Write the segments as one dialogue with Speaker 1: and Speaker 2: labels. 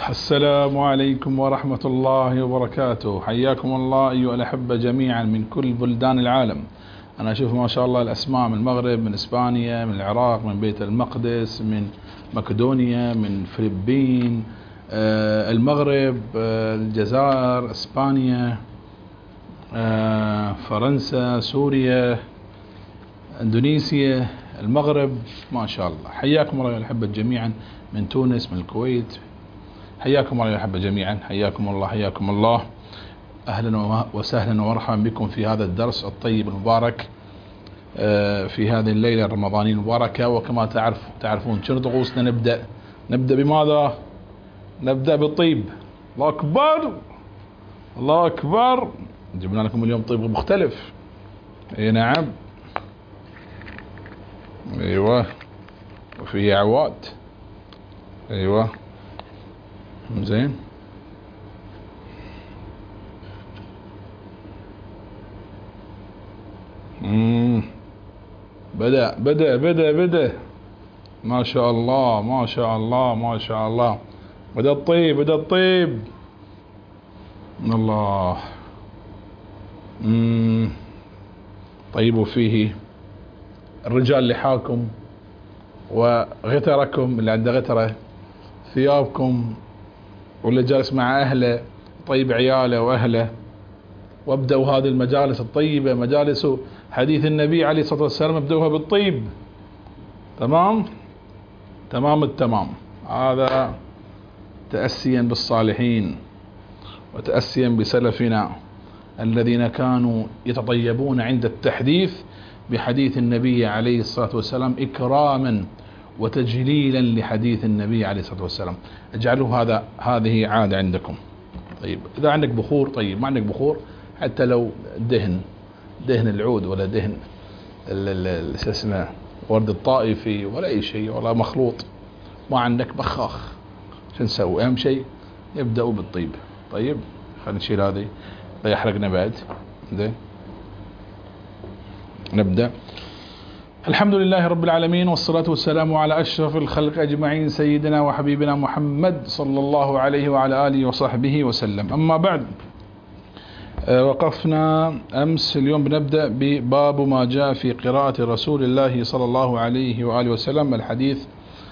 Speaker 1: السلام عليكم ورحمة الله وبركاته. حياكم الله أيها الأحبة جميعا من كل بلدان العالم. أنا أشوف ما شاء الله الأسماء من المغرب، من إسبانيا، من العراق، من بيت المقدس، من مقدونيا، من فلبين، المغرب، الجزائر، إسبانيا، فرنسا، سوريا، إندونيسيا، المغرب، ما شاء الله. حياكم الله أيها الأحبة جميعا من تونس، من الكويت. حياكم الله يا أحبة جميعا، حياكم الله حياكم الله. أهلا وسهلا ومرحبا بكم في هذا الدرس الطيب المبارك في هذه الليلة الرمضانية المباركة. وكما تعرفون شنو طقوسنا. نبدأ بماذا؟ نبدأ بالطيب. الله أكبر الله أكبر. جبنا لكم اليوم طيب مختلف. اي نعم، ايوه، وفيه عواد. ايوه زين. بدأ ما شاء الله ما شاء الله ما شاء الله. بدأ الطيب من الله. طيبوا فيه الرجال لحاكم وغتركم، اللي عنده غترة ثيابكم، واللي جالس مع أهله طيب عياله وأهله. وابدأوا هذه المجالس الطيبة، مجالس حديث النبي عليه الصلاة والسلام، ابدأوها بالطيب. تمام التمام. هذا تأسيا بالصالحين وتأسيا بسلفنا الذين كانوا يتطيبون عند التحديث بحديث النبي عليه الصلاة والسلام إكراما وتجليلا لحديث النبي عليه الصلاة والسلام. اجعلوا هذه عادة عندكم. طيب إذا عندك بخور طيب، ما عندك بخور حتى لو دهن العود ولا دهن شو اسمه ورد الطائفي ولا أي شيء ولا مخلوط، ما عندك بخاخ، شو نسوي؟ أهم شيء يبدأوا بالطيب. طيب خلينا نشيل هذه لا يحرقنا بعد. زين نبدأ. الحمد لله رب العالمين، والصلاة والسلام على أشرف الخلق أجمعين، سيدنا وحبيبنا محمد صلى الله عليه وعلى آله وصحبه وسلم. أما بعد، وقفنا أمس. اليوم بنبدأ بباب ما جاء في قراءة رسول الله صلى الله عليه وآله وسلم، الحديث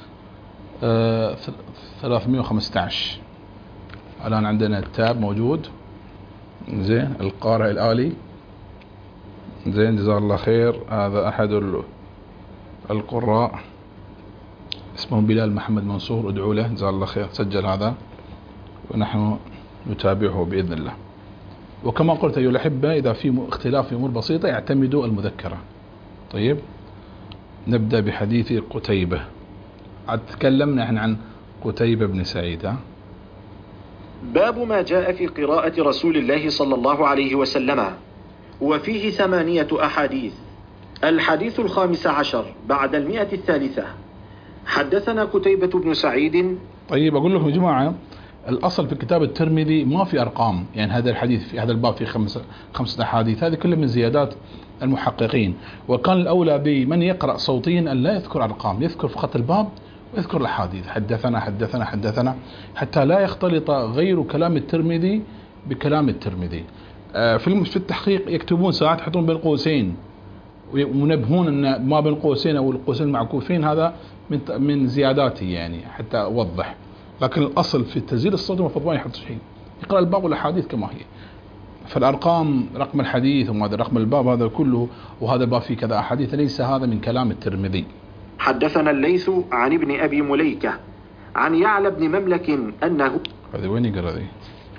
Speaker 1: 315. الآن عندنا التاب موجود. زين، القارئ الآلي. زين، جزاه الله خير. هذا أحد القراء اسمه بلال محمد منصور، ادعوا له جزاه الله خير. سجل هذا ونحن نتابعه بإذن الله. وكما قلت أيها الأحبة، إذا في اختلاف في أمور بسيطة اعتمدوا المذكرة. طيب نبدأ بحديث قتيبة. تكلمنا احنا عن قتيبة بن سعيد.
Speaker 2: باب ما جاء في قراءة رسول الله صلى الله عليه وسلم، وفيه 8 أحاديث. الحديث 15 بعد 100. حدثنا قتيبة بن سعيد.
Speaker 1: طيب أقول لكم يا جماعة، الأصل في كتاب الترمذي ما في أرقام، يعني هذا الحديث في هذا الباب في 5 أحاديث، هذه كلها من زيادات المحققين. وكان الأولى بمن يقرأ صوتيا أن لا يذكر أرقام، يذكر فقط الباب ويذكر الأحاديث، حدثنا حدثنا حدثنا، حتى لا يختلط غير كلام الترمذي بكلام الترمذي. في التحقيق يكتبون ساعات يحطون بين قوسين وينبهون أن ما بين قوسين أو القوسين المعكوفين هذا من زياداته، يعني حتى أوضح. لكن الأصل في التسجيل الصوتي المفروض ما يحط شيء، يقرأ الباب والأحاديث كما هي. فالأرقام، رقم الحديث وهذا رقم الباب هذا كله، وهذا الباب فيه كذا أحاديث، ليس هذا من كلام الترمذي.
Speaker 2: حدثنا الليث عن ابن أبي مليكة عن يعلى بن مملك أنه.
Speaker 1: هذه وين يقرأ ذي؟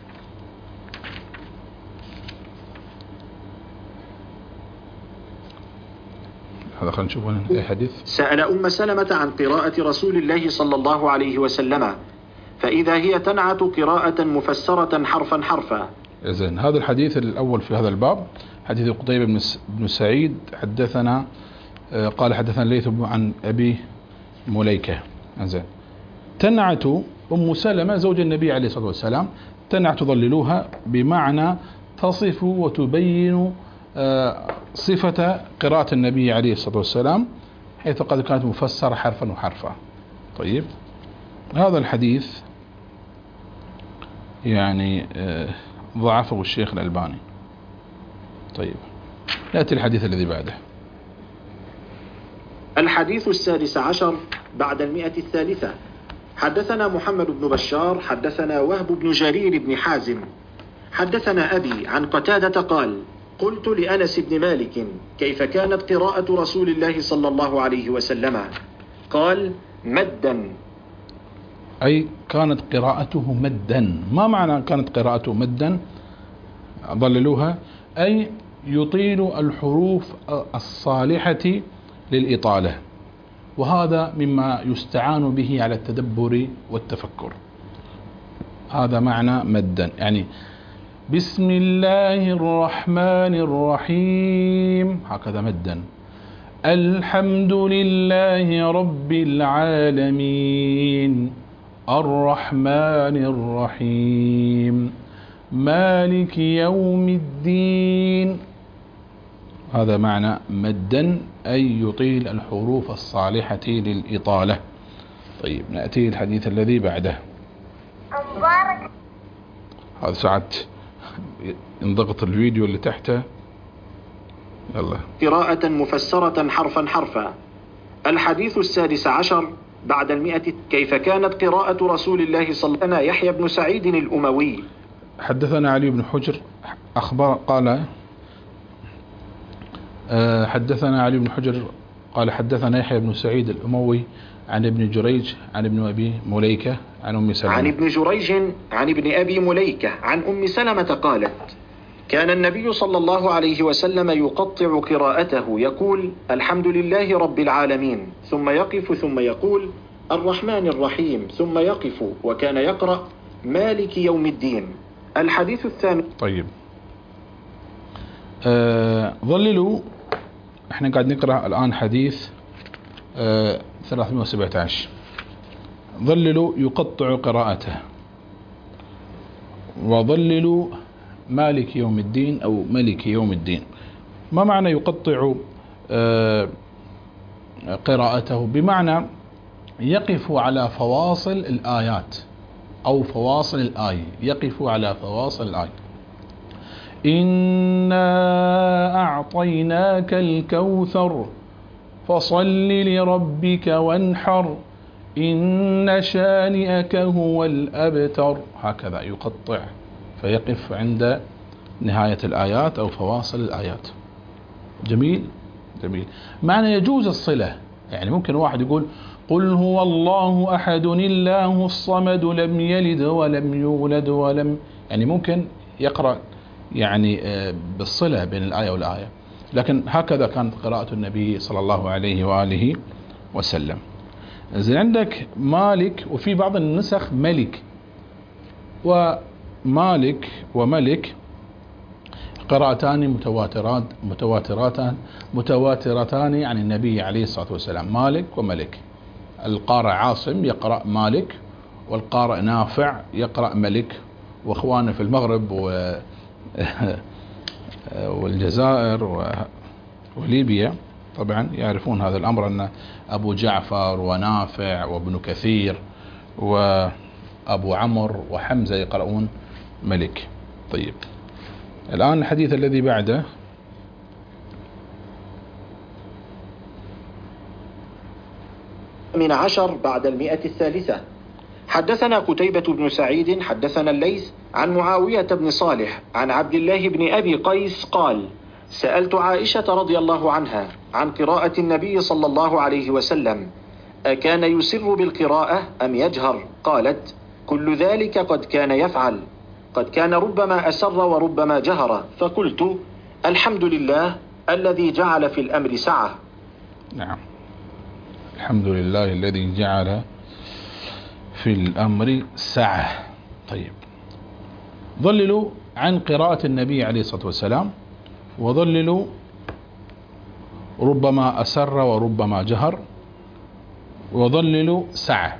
Speaker 1: هذا خلينا نشوف أي حديث.
Speaker 2: سأل أم سلمة عن قراءة رسول الله صلى الله عليه وسلم، فإذا هي تنعت قراءة مفسرة حرفا حرفا.
Speaker 1: إذن هذا الحديث الأول في هذا الباب حديث قتيبة بن سعيد. حدثنا قال حدثنا الليث عن أبي مليكة. إذن تنعت أم سلمة زوج النبي عليه الصلاة والسلام، تنعت تضللوها بمعنى تصف وتبين صفة قراءة النبي عليه الصلاة والسلام، حيث قد كانت مفسرة حرفا وحرفا. طيب هذا الحديث يعني ضعفه الشيخ الألباني. طيب نأتي الحديث الذي بعده.
Speaker 2: الحديث 16 بعد 103. حدثنا محمد بن بشار حدثنا وهب بن جرير بن حازم حدثنا أبي عن قتادة قال: قلت لأنس بن مالك: كيف كانت قراءة رسول الله صلى الله عليه وسلم؟ قال: مدا.
Speaker 1: أي كانت قراءته مدا. ما معنى كانت قراءته مدا؟ ضللوها أي يطيل الحروف الصالحة للإطالة، وهذا مما يستعان به على التدبر والتفكر. هذا معنى مدا، يعني بسم الله الرحمن الرحيم، هكذا مدا. الحمد لله رب العالمين الرحمن الرحيم مالك يوم الدين. هذا معنى مدا، أي يطيل الحروف الصالحة للإطالة. طيب نأتي الحديث الذي بعده. هذا ساعات انضغط الفيديو اللي تحته. يلا.
Speaker 2: قراءة مفسرة حرفا حرفا. الحديث 16 بعد 100. كيف كانت قراءة رسول الله صلى الله عليه وسلم؟ يحيى بن سعيد الأموي
Speaker 1: حدثنا علي بن حجر قال حدثنا علي بن حجر قال حدثنا يحيى بن سعيد الأموي عن ابن جريج عن ابن أبي مليكة عن أم سلمة.
Speaker 2: عن ابن جريج عن ابن أبي مليكة عن أم سلمة قالت: كان النبي صلى الله عليه وسلم يقطع قراءته، يقول: الحمد لله رب العالمين، ثم يقف ثم يقول: الرحمن الرحيم، ثم يقف، وكان يقرأ: مالك يوم الدين. الحديث الثاني.
Speaker 1: طيب ظللوا، احنا قاعد نقرأ الآن حديث 317. ظللوا يقطع قراءته، وظللوا مالك يوم الدين أو ملك يوم الدين. ما معنى يقطع قراءته؟ بمعنى يقف على فواصل الآيات أو فواصل الآية، يقف على فواصل الآية. إنا أعطيناك الكوثر فصل لربك وانحر إن شانئك هو الأبتر. هكذا يقطع، فيقف عند نهاية الآيات أو فواصل الآيات. جميل جميل. معنى يجوز الصلة، يعني ممكن واحد يقول: قل هو الله أحد الله الصمد لم يلد ولم يولد ولم، يعني ممكن يقرأ يعني بالصلة بين الآية والآية، لكن هكذا كانت قراءة النبي صلى الله عليه وآله وسلم. زين، عندك مالك، وفي بعض النسخ ملك. ومالك وملك قراءتان متواترتان عن النبي عليه الصلاة والسلام. مالك وملك. القارئ عاصم يقرأ مالك، والقارئ نافع يقرأ ملك، واخوانه في المغرب والجزائر وليبيا طبعا يعرفون هذا الأمر، أن أبو جعفر ونافع وابن كثير وأبو عمرو وحمزة يقرؤون ملك. طيب الآن الحديث الذي بعده.
Speaker 2: من 10 بعد 103. حدثنا قتيبة بن سعيد حدثنا الليث عن معاوية بن صالح عن عبد الله بن أبي قيس قال: سألت عائشة رضي الله عنها عن قراءة النبي صلى الله عليه وسلم: أكان يسر بالقراءة أم يجهر؟ قالت: كل ذلك قد كان يفعل، قد كان ربما أسر وربما جهر. فقلت: الحمد لله الذي جعل في الأمر سعة.
Speaker 1: نعم، الحمد لله الذي جعل في الأمر سعة. طيب ظللوا عن قراءة النبي عليه الصلاة والسلام، وظللوا ربما أسر وربما جهر، وظللوا سعة.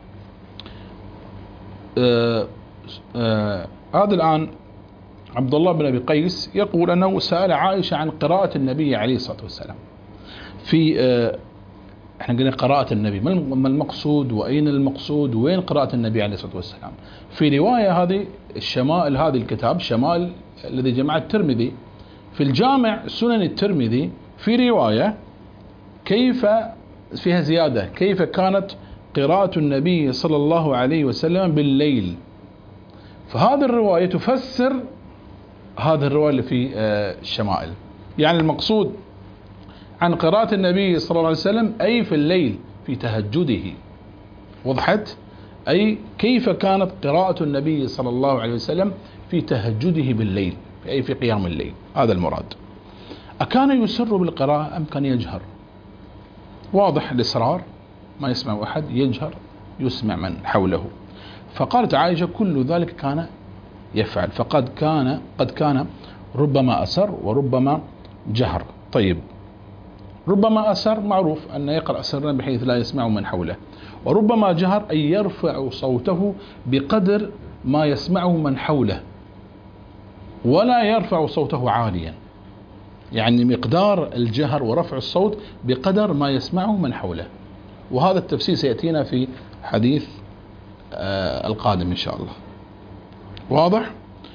Speaker 1: هذا الآن عبد الله بن أبي قيس يقول أنه سأل عائشة عن قراءة النبي عليه الصلاة والسلام في احنا قلنا قراءة النبي، ما المقصود وأين المقصود وين قراءة النبي عليه الصلاة والسلام؟ في رواية هذه الشمائل، هذه الكتاب شمائل الذي جمع الترمذي، في الجامع سنن الترمذي في رواية كيف فيها زيادة، كيف كانت قراءة النبي صلى الله عليه وسلم بالليل. فهذه الرواية تفسر هذه الرواية اللي في الشمائل. يعني المقصود عن قراءة النبي صلى الله عليه وسلم أي في الليل في تهجده. وضحت؟ أي كيف كانت قراءة النبي صلى الله عليه وسلم في تهجده بالليل، أي في قيام الليل. هذا المراد. أكان يسر بالقراءة أم كان يجهر؟ واضح الإصرار، ما يسمع أحد، يجهر يسمع من حوله. فقالت عائشة كل ذلك كان يفعل، فقد كان ربما أسر وربما جهر. طيب، ربما أسر معروف أن يقرأ سرا بحيث لا يسمع من حوله، وربما جهر أي يرفع صوته بقدر ما يسمعه من حوله ولا يرفع صوته عاليا، يعني مقدار الجهر ورفع الصوت بقدر ما يسمعه من حوله. وهذا التفسير سيأتينا في حديث القادم إن شاء الله. واضح؟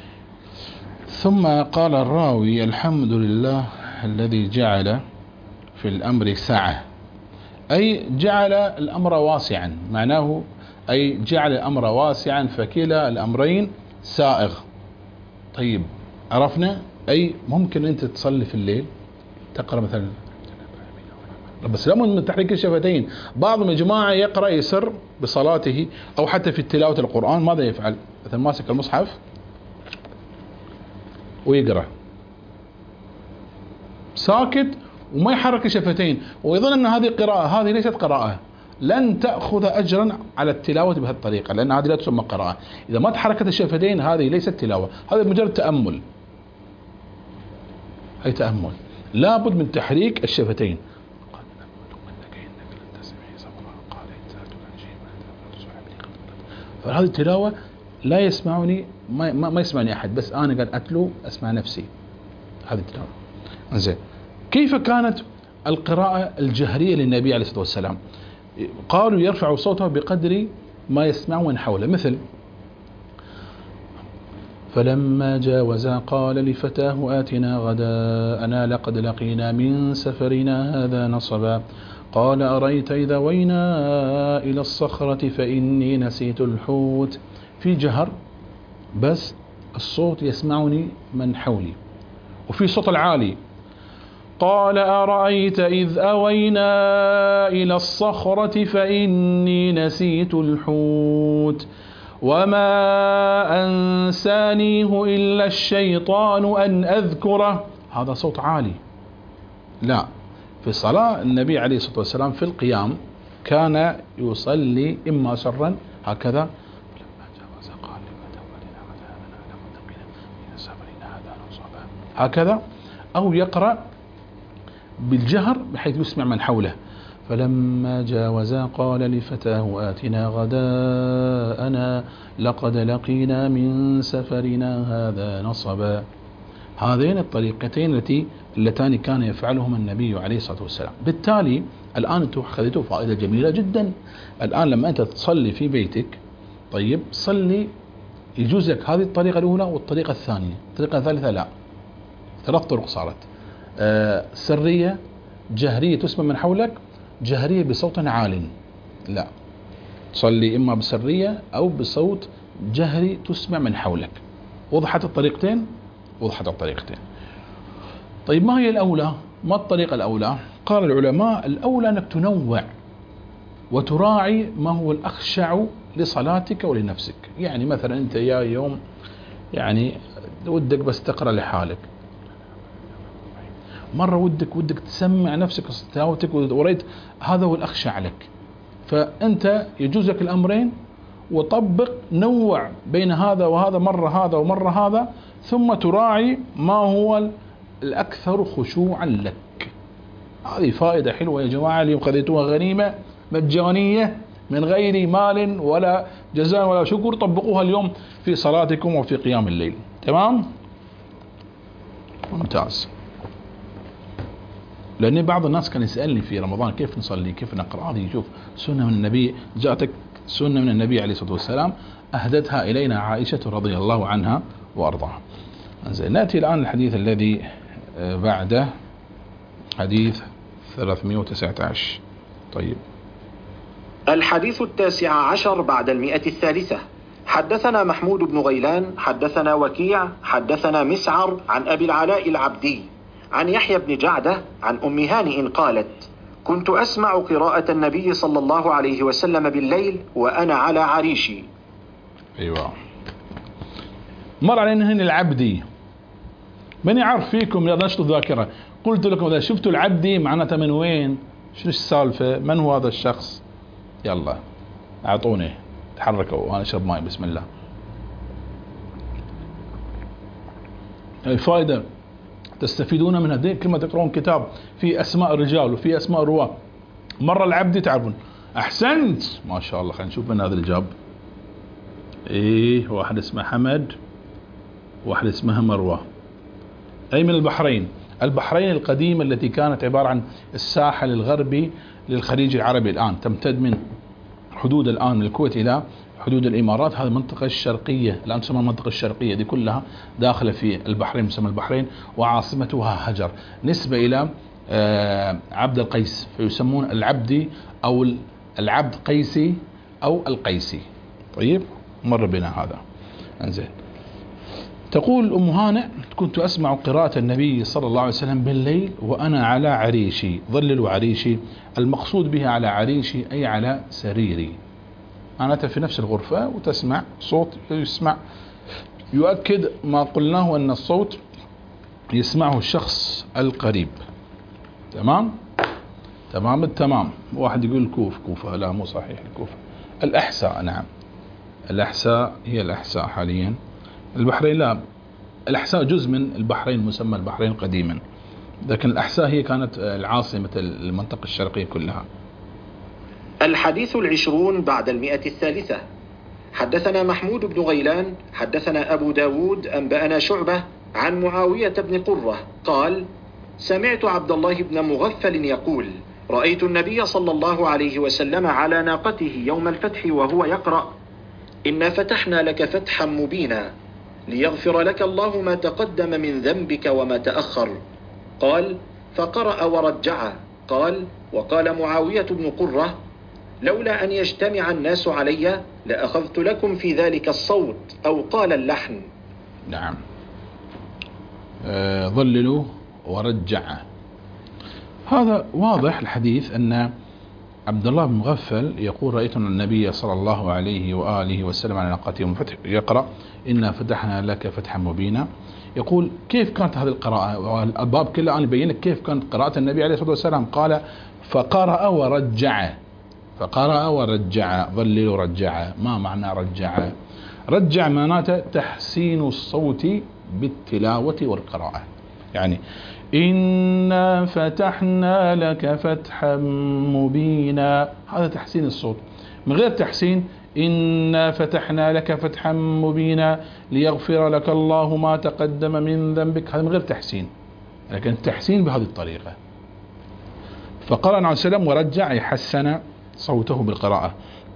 Speaker 1: ثم قال الراوي الحمد لله الذي جعل في الأمر سعة، أي جعل الأمر واسعا، معناه أي جعل الأمر واسعا فكلا الأمرين سائغ. طيب عرفنا، أي ممكن أنت تصلي في الليل تقرأ مثلا، بس لا من تحريك الشفتين. بعض من الجماعة يقرأ يسر بصلاته أو حتى في تلاوة القرآن، ماذا يفعل؟ مثلا ماسك المصحف ويقرأ ساكت وما يحرك الشفتين ويظن أن هذه قراءة. هذه ليست قراءة، لن تأخذ أجرا على التلاوة بهذه الطريقة، لأن هذه لا تسمى قراءة. إذا ما تحركت الشفتين هذه ليست تلاوة، هذا مجرد تأمل. هي تأمل، لابد من تحريك الشفتين. فهذه التلاوة لا يسمعني، ما يسمعني أحد، بس أنا قاعد أتلو أسمع نفسي. هذه التلاوة. زين، كيف كانت القراءة الجهرية للنبي عليه الصلاة والسلام؟ قالوا يرفع صوته بقدر ما يسمع من حوله، مثل فلما جاوزا قال لفتاه آتنا غداءنا لقد لقينا من سفرنا هذا نصبا قال أريت إذا وينا إلى الصخرة فإني نسيت الحوت. في جهر بس الصوت يسمعني من حولي، وفي صوت العالي قال أرأيت إذ أوينا إلى الصخرة فإني نسيت الحوت وما أنسانيه إلا الشيطان أن أذكره. هذا صوت عالي. لا، في الصلاة النبي عليه الصلاة والسلام في القيام كان يصلي إما سرا هكذا هكذا، أو يقرأ بالجهر بحيث يسمع من حوله. فلما جاوزا قال لفتاه آتنا غداءنا لقد لقينا من سفرنا هذا نصبا. هذين الطريقتين اللتان كان يفعلهما النبي عليه الصلاة والسلام. بالتالي الآن أنتم أخذتوا فائدة جميلة جدا. الآن لما أنت تصلي في بيتك، طيب صلي يجوز لك هذه الطريقة الأولى والطريقة الثانية. الطريقة الثالثة لا، 3 طرق صارت: سرية، جهرية تسمع من حولك، جهرية بصوت عال. لا، تصلي إما بسرية أو بصوت جهري تسمع من حولك. وضحت الطريقتين؟ وضحت الطريقتين. طيب ما هي الأولى؟ ما الطريقة الأولى؟ قال العلماء الأولى أنك تنوع وتراعي ما هو الأخشع لصلاتك ولنفسك. يعني مثلا أنت يا يوم يعني ودك بس تقرأ لحالك، مرة ودك تسمع نفسك تلاوتك وريت هذا هو الأخشع لك، فأنت يجوز لك الأمرين وطبق، نوع بين هذا وهذا، مرة هذا ومرة هذا، ثم تراعي ما هو الأكثر خشوعا لك. هذه فائدة حلوة يا جماعة، اليوم خذيتوها غنيمة مجانية من غير مال ولا جزاء ولا شكر. طبقوها اليوم في صلاتكم وفي قيام الليل. تمام؟ ممتاز. لأن بعض الناس كان يسألني في رمضان كيف نصلي كيف نقرأ، هذه شوف سنة من النبي، جاءتك سنة من النبي عليه الصلاة والسلام أهدتها إلينا عائشة رضي الله عنها وأرضاها. نأتي الآن الحديث الذي بعده، حديث 319. طيب،
Speaker 2: الحديث 19 بعد 100. حدثنا محمود بن غيلان حدثنا وكيع حدثنا مسعر عن أبي العلاء العبدي عن يحيى بن جعدة عن أم هانئ قالت: كنت أسمع قراءة النبي صلى الله عليه وسلم بالليل وأنا على عريشي.
Speaker 1: أيوة، مر علينا هنا العبدي. من يعرف فيكم يا نشط الذاكرة؟ قلت لكم إذا شفتوا العبدي معناته من وين؟ شو السالفة؟ من هو هذا الشخص؟ يلا أعطوني، تحركوا وأنا أشرب ماي. بسم الله. الفائدة تستفيدون من هذه كلمة تقرؤون كتاب في أسماء الرجال وفي أسماء الرواة، مرة العبدي تعرفون. أحسنت ما شاء الله. خلينا نشوف من هذا الإجاب. إيه، واحد اسمه حمد، واحد اسمها مروة. أي من البحرين. البحرين القديمة التي كانت عبارة عن الساحل الغربي للخليج العربي، الآن تمتد من حدود الآن من الكويت إلى حدود الإمارات. هذه المنطقة الشرقية الآن تسمى المنطقة الشرقية، دي كلها داخلة في البحرين، مسمى البحرين، وعاصمتها هجر، نسبة إلى عبد القيس، فيسمون العبدي أو العبد قيسي أو القيسي. طيب، مر بنا هذا. انزين. تقول أم هانئ: كنت أسمع قراءة النبي صلى الله عليه وسلم بالليل وأنا على عريشي. ظلل عريشي، المقصود بها على عريشي أي على سريري. أنا في نفس الغرفة وتسمع صوت يسمع، يؤكد ما قلناه أن الصوت يسمعه الشخص القريب. تمام تمام التمام. واحد يقول كوفة، لا مو صحيح الكوفة، الأحساء. نعم، الأحساء هي الأحساء حاليا. البحرين لا، الأحساء جزء من البحرين، مسمى البحرين قديما، لكن الأحساء هي كانت العاصمة المنطقة الشرقية كلها.
Speaker 2: الحديث 20 بعد 100. حدثنا محمود بن غيلان حدثنا أبو داود أنبأنا شعبة عن معاوية بن قرة قال: سمعت عبد الله بن مغفل يقول: رأيت النبي صلى الله عليه وسلم على ناقته يوم الفتح وهو يقرأ: إنا فتحنا لك فتحا مبينا ليغفر لك الله ما تقدم من ذنبك وما تأخر. قال: فقرأ ورجع. قال: وقال معاوية بن قرة: لولا أن يجتمع الناس علي لأخذت لكم في ذلك الصوت، أو قال اللحن.
Speaker 1: نعم. ظللوا ورجع. هذا واضح الحديث أن عبد الله بن مغفل يقول: رأيت النبي صلى الله عليه وآله وسلم على ناقته يوم الفتح يقرأ: إنا فتحنا لك فتحا مبينا. يقول كيف كانت هذه القراءة؟ الباب كله أنا يبين لك كيف كانت قراءة النبي عليه الصلاة والسلام. قال: فقرأ ورجع. فقرأ ورجع. ظلل ورجع. ما معنى رجع؟ رجع معناته تحسين الصوت بالتلاوة والقراءة. يعني إنا فتحنا لك فتحا مبينا، هذا تحسين الصوت. من غير تحسين إنا فتحنا لك فتحا مبينا ليغفر لك الله ما تقدم من ذنبك، هذا من غير تحسين، لكن التحسين بهذه الطريقة. فقرأ عليه السلام ورجع، يحسن صوته بالقراءة.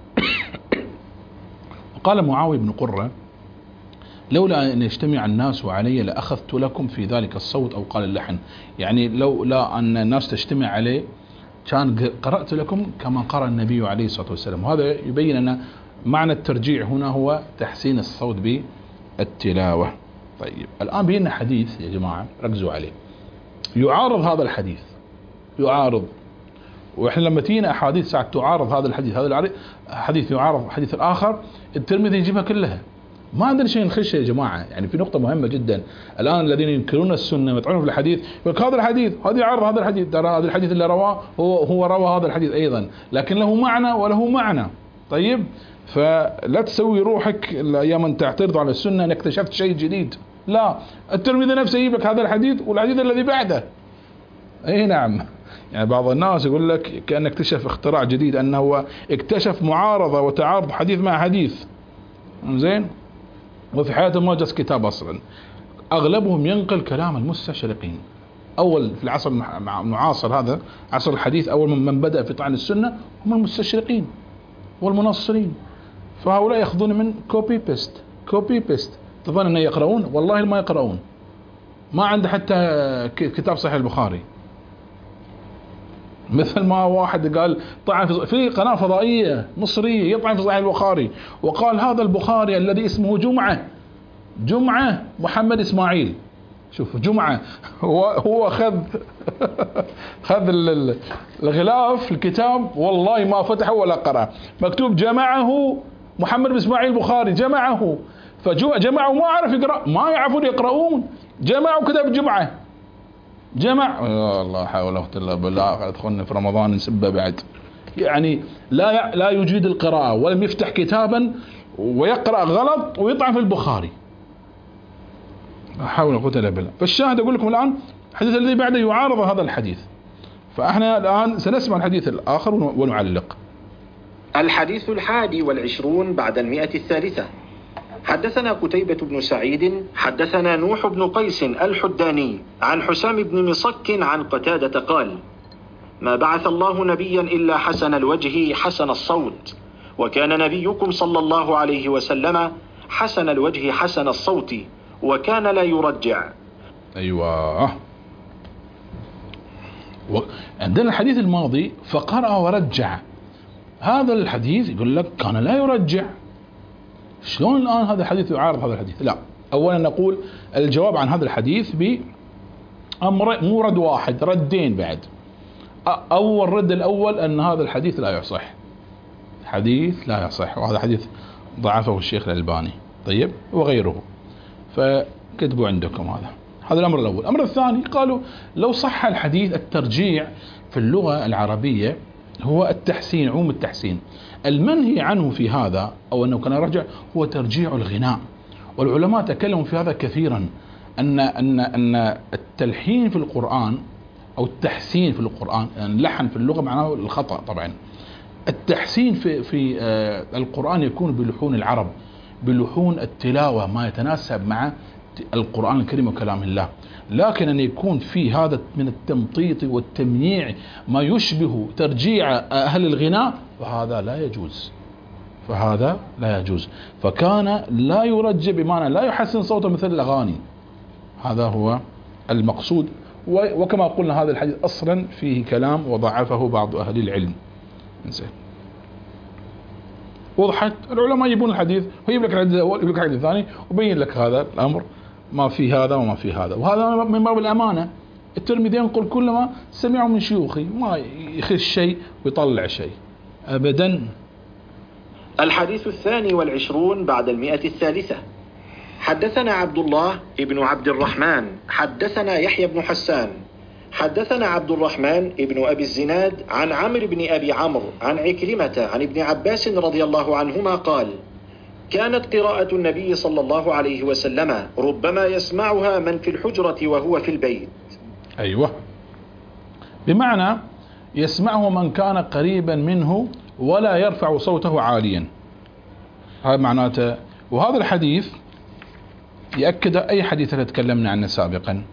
Speaker 1: وقال معاوية بن قرة: لولا أن يجتمع الناس علي لأخذت لكم في ذلك الصوت، أو قال اللحن. يعني لولا أن الناس تجتمع عليه كان قرأت لكم كما قرأ النبي عليه الصلاة والسلام. وهذا يبين أن معنى الترجيع هنا هو تحسين الصوت بالتلاوة. طيب، الآن بينا حديث يا جماعة ركزوا عليه، يعارض هذا الحديث، يعارض. وإحنا لما تينا أحاديث ساعة تعارض هذا الحديث، هذا الحديث يعارض الحديث الآخر، الترمذي يجيبها كلها. ما عندنا شيء نخشه يا جماعة. يعني في نقطة مهمة جدا، الآن الذين ينكرون السنة ويطعنون في الحديث يقول هذا الحديث، هذا يعرض هذا الحديث، ترى هذا الحديث اللي رواه هو روى هذا الحديث أيضا، لكن له معنى وله معنى. طيب، فلا تسوي روحك أيام أن تعترض على السنة أنك اكتشفت شيء جديد. لا، الترمذي نفسه يجيب لك هذا الحديث والحديث الذي بعده. أي نعم. يعني بعض الناس يقول لك كأنه اكتشف اختراع جديد، أنه هو اكتشف معارضة وتعارض حديث مع حديث. زين. وفي حياته ما جلس كتاب أصلا، أغلبهم ينقل كلام المستشرقين. أول في العصر المعاصر هذا عصر الحديث، أول من بدأ في طعن السنة هم المستشرقين والمنصرين. فهؤلاء يأخذون من كوبي بيست. تظن أن يقرؤون؟ والله ما يقرؤون. ما عنده حتى كتاب صحيح البخاري. مثل ما واحد قال طعن في قناة فضائية مصرية يطعن في صحيح البخاري، وقال هذا البخاري الذي اسمه جمعة محمد إسماعيل. شوف جمعة، هو خذ الغلاف الكتاب، والله ما فتحه ولا قرأ، مكتوب جمعه محمد بن إسماعيل البخاري، جمعه. فجمعوا ما عرف يقرأ، ما يعرفون يقرؤون، جمعوا كتاب جمعة جمع. الله حول ولا قوة إلا بالله. ادخلنا في رمضان نسبه بعد. يعني لا يجيد القراءة، ولم يفتح كتابا ويقرأ غلط ويطعن في البخاري. لا حول ولا قوة إلا بالله. فالشاهد أقول لكم الآن الحديث الذي بعده يعارض هذا الحديث، فإحنا الآن سنسمع الحديث الآخر ونعلق.
Speaker 2: الحديث 21 بعد 103. حدثنا قتيبة بن سعيد حدثنا نوح بن قيس الحداني عن حسام بن مصك عن قتادة قال: ما بعث الله نبيا إلا حسن الوجه حسن الصوت، وكان نبيكم صلى الله عليه وسلم حسن الوجه حسن الصوت، وكان لا يرجع.
Speaker 1: أيوة. عندنا الحديث الماضي فقرأ ورجع، هذا الحديث يقول لك كان لا يرجع. شلون الآن هذا الحديث يعارض هذا الحديث؟ لا، أولا نقول الجواب عن هذا الحديث بأمر، مو رد واحد، ردين بعد. أول رد الأول أن هذا الحديث لا يصح، حديث لا يصح، وهذا حديث ضعفه الشيخ الألباني طيب وغيره، فكتبوا عندكم هذا الأمر الأول. الأمر الثاني قالوا لو صح الحديث، الترجيع في اللغة العربية هو التحسين، عموم التحسين. المنهي عنه في هذا أو أنه كان يرجع هو ترجيع الغناء، والعلماء تكلموا في هذا كثيرا، أن التلحين في القرآن أو التحسين في القرآن، يعني اللحن في اللغة معناه الخطأ طبعا. التحسين في القرآن يكون بلحون العرب، بلحون التلاوة، ما يتناسب مع القرآن الكريم وكلام الله. لكن أن يكون في هذا من التمطيط والتمييع ما يشبه ترجيع أهل الغناء، فهذا لا يجوز. فكان لا يرجع بمعنى لا يحسن صوته مثل الأغاني، هذا هو المقصود. وكما قلنا هذا الحديث أصلا فيه كلام وضعفه بعض أهل العلم. وضحت؟ العلماء يجيبون الحديث ويجيب لك الحديث الأول، يجيب لك الحديث الثاني، وبين لك هذا الأمر ما في هذا وما في هذا. وهذا من باب الأمانة. الترمذي ينقل كل ما سمعه من شيوخي، ما يخش شيء ويطلع شيء أبدا.
Speaker 2: الحديث 22 بعد 103. حدثنا عبد الله ابن عبد الرحمن حدثنا يحيى بن حسان حدثنا عبد الرحمن ابن أبي الزناد عن عمرو بن أبي عمرو عن عكرمة عن ابن عباس رضي الله عنهما قال: كانت قراءة النبي صلى الله عليه وسلم ربما يسمعها من في الحجرة وهو في البيت.
Speaker 1: أيوة، بمعنى يسمعه من كان قريبا منه ولا يرفع صوته عاليا، هذا معناته. وهذا الحديث يأكد أي حديث اللي تكلمنا عنه سابقا،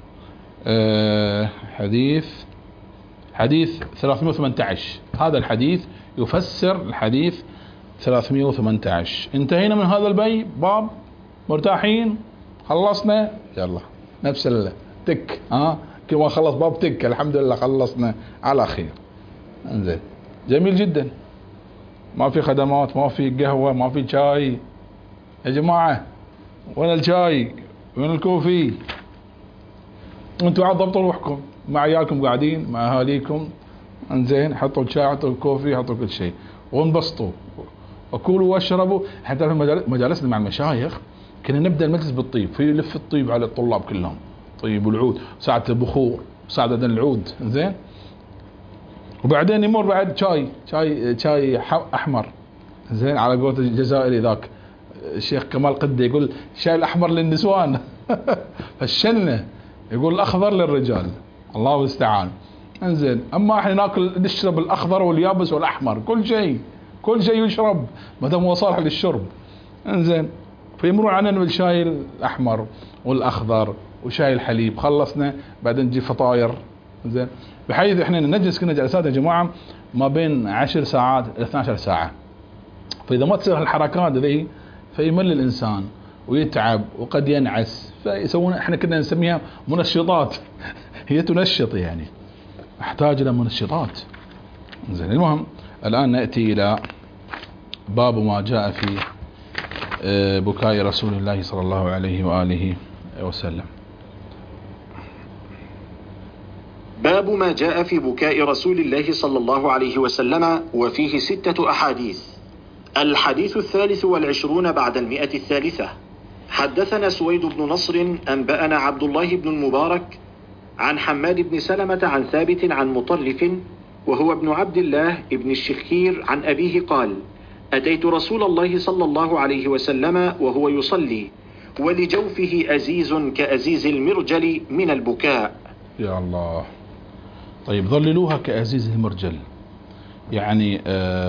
Speaker 1: حديث 318. هذا الحديث يفسر الحديث 318. انتهينا من هذا باب، مرتاحين، خلصنا، يلا نفس التك، كما خلص باب تك، الحمد لله خلصنا على خير. انزين، جميل جدا. ما في خدمات، ما في قهوة، ما في شاي يا جماعة، وين الشاي وين الكوفي؟ انتوا عاد ضبطوا روحكم مع عيالكم، قاعدين مع اهاليكم، انزين، حطوا الشاي، حطوا الكوفي، حطوا كل شيء، وانبسطوا وكلوا واشربوا. حتى في مجالسنا مع المشايخ كنا نبدا المجلس بالطيب، في يلف الطيب على الطلاب كلهم، طيب والعود، ساعة البخور، ساعة أذان العود، زين. وبعدين يمر بعد شاي احمر، زين، على قولة الجزائري ذاك الشيخ كمال قدي يقول الشاي الاحمر للنسوان فالشنة يقول الاخضر للرجال، الله المستعان. انزين، اما احنا ناكل نشرب الاخضر واليابس والاحمر، كل شيء يشرب ما دام هو صالح للشرب. انزين، فيمرون عننا بالشاي الاحمر والاخضر وشاي الحليب، خلصنا بعدين نجيب فطاير زين، بحيث احنا نجلس كنا جلسات يا جماعه ما بين 10 ساعات الى 12 ساعه. فاذا ما تصير هالحركات ذي فيمل الانسان ويتعب وقد ينعس، فيسوون احنا كنا نسميها منشطات هي تنشط يعني، احتاج الى منشطات. زين، المهم الان ناتي الى باب ما جاء في بكاء رسول الله صلى الله عليه واله وسلم.
Speaker 2: باب ما جاء في بكاء رسول الله صلى الله عليه وسلم، وفيه 6 أحاديث. الحديث 23 بعد 100. حدثنا سويد بن نصر أنبأنا عبد الله بن المبارك عن حماد بن سلمة عن ثابت عن مطرف وهو ابن عبد الله ابن الشخير عن أبيه قال: أتيت رسول الله صلى الله عليه وسلم وهو يصلي ولجوفه أزيز كأزيز المرجل من البكاء.
Speaker 1: يا الله. طيب، ظللوها كأزيز المرجل، يعني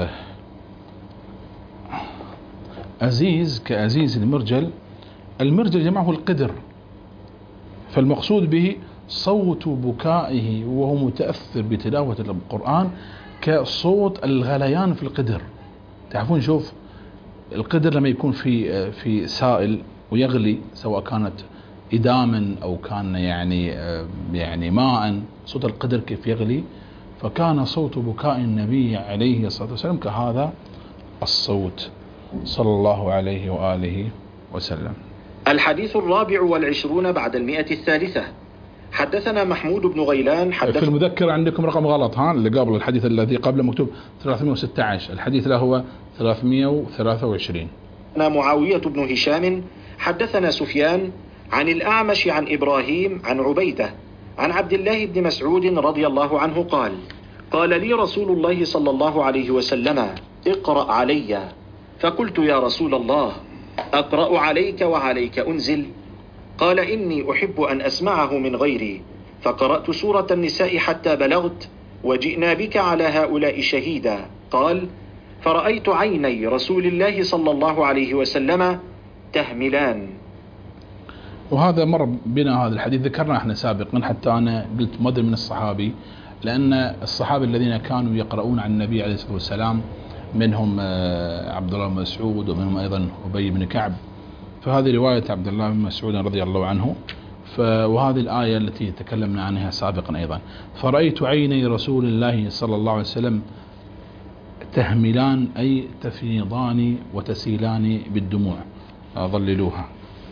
Speaker 1: أزيز كأزيز المرجل. المرجل يا جماعة هو القدر، فالمقصود به صوت بكائه وهو متأثر بتلاوة القرآن كصوت الغليان في القدر. تعرفون، شوف القدر لما يكون في سائل ويغلي، سواء كانت إداما أو كان يعني ماء، صوت القدر كيف يغلي، فكان صوت بكاء النبي عليه الصلاة والسلام كهذا الصوت صلى الله عليه وآله وسلم.
Speaker 2: الحديث 24 بعد 100. حدثنا محمود بن غيلان
Speaker 1: في المذكرة عندكم رقم غلط، اللي قبل الحديث الذي قبل مكتوب 316، الحديث له هو 323.
Speaker 2: معاوية بن هشام حدثنا سفيان عن الأعمش عن إبراهيم عن عبيدة عن عبد الله بن مسعود رضي الله عنه قال: قال لي رسول الله صلى الله عليه وسلم: اقرأ علي. فقلت: يا رسول الله، أقرأ عليك وعليك أنزل؟ قال: إني أحب أن أسمعه من غيري. فقرأت سورة النساء حتى بلغت: وجئنا بك على هؤلاء شهيدا. قال: فرأيت عيني رسول الله صلى الله عليه وسلم تهملان.
Speaker 1: وهذا مر بنا هذا الحديث، ذكرنا احنا سابقا، حتى أنا قلت مدر من الصحابي، لأن الصحابة الذين كانوا يقرؤون عن النبي عليه الصلاة والسلام منهم عبد الله بن مسعود، ومنهم أيضا أبي بن كعب، فهذه رواية عبد الله بن مسعود رضي الله عنه. وهذه الآية التي تكلمنا عنها سابقا أيضا: فرأيت عيني رسول الله صلى الله عليه وسلم تهملان، أي تفيضان وتسيلان بالدموع. ظللوها.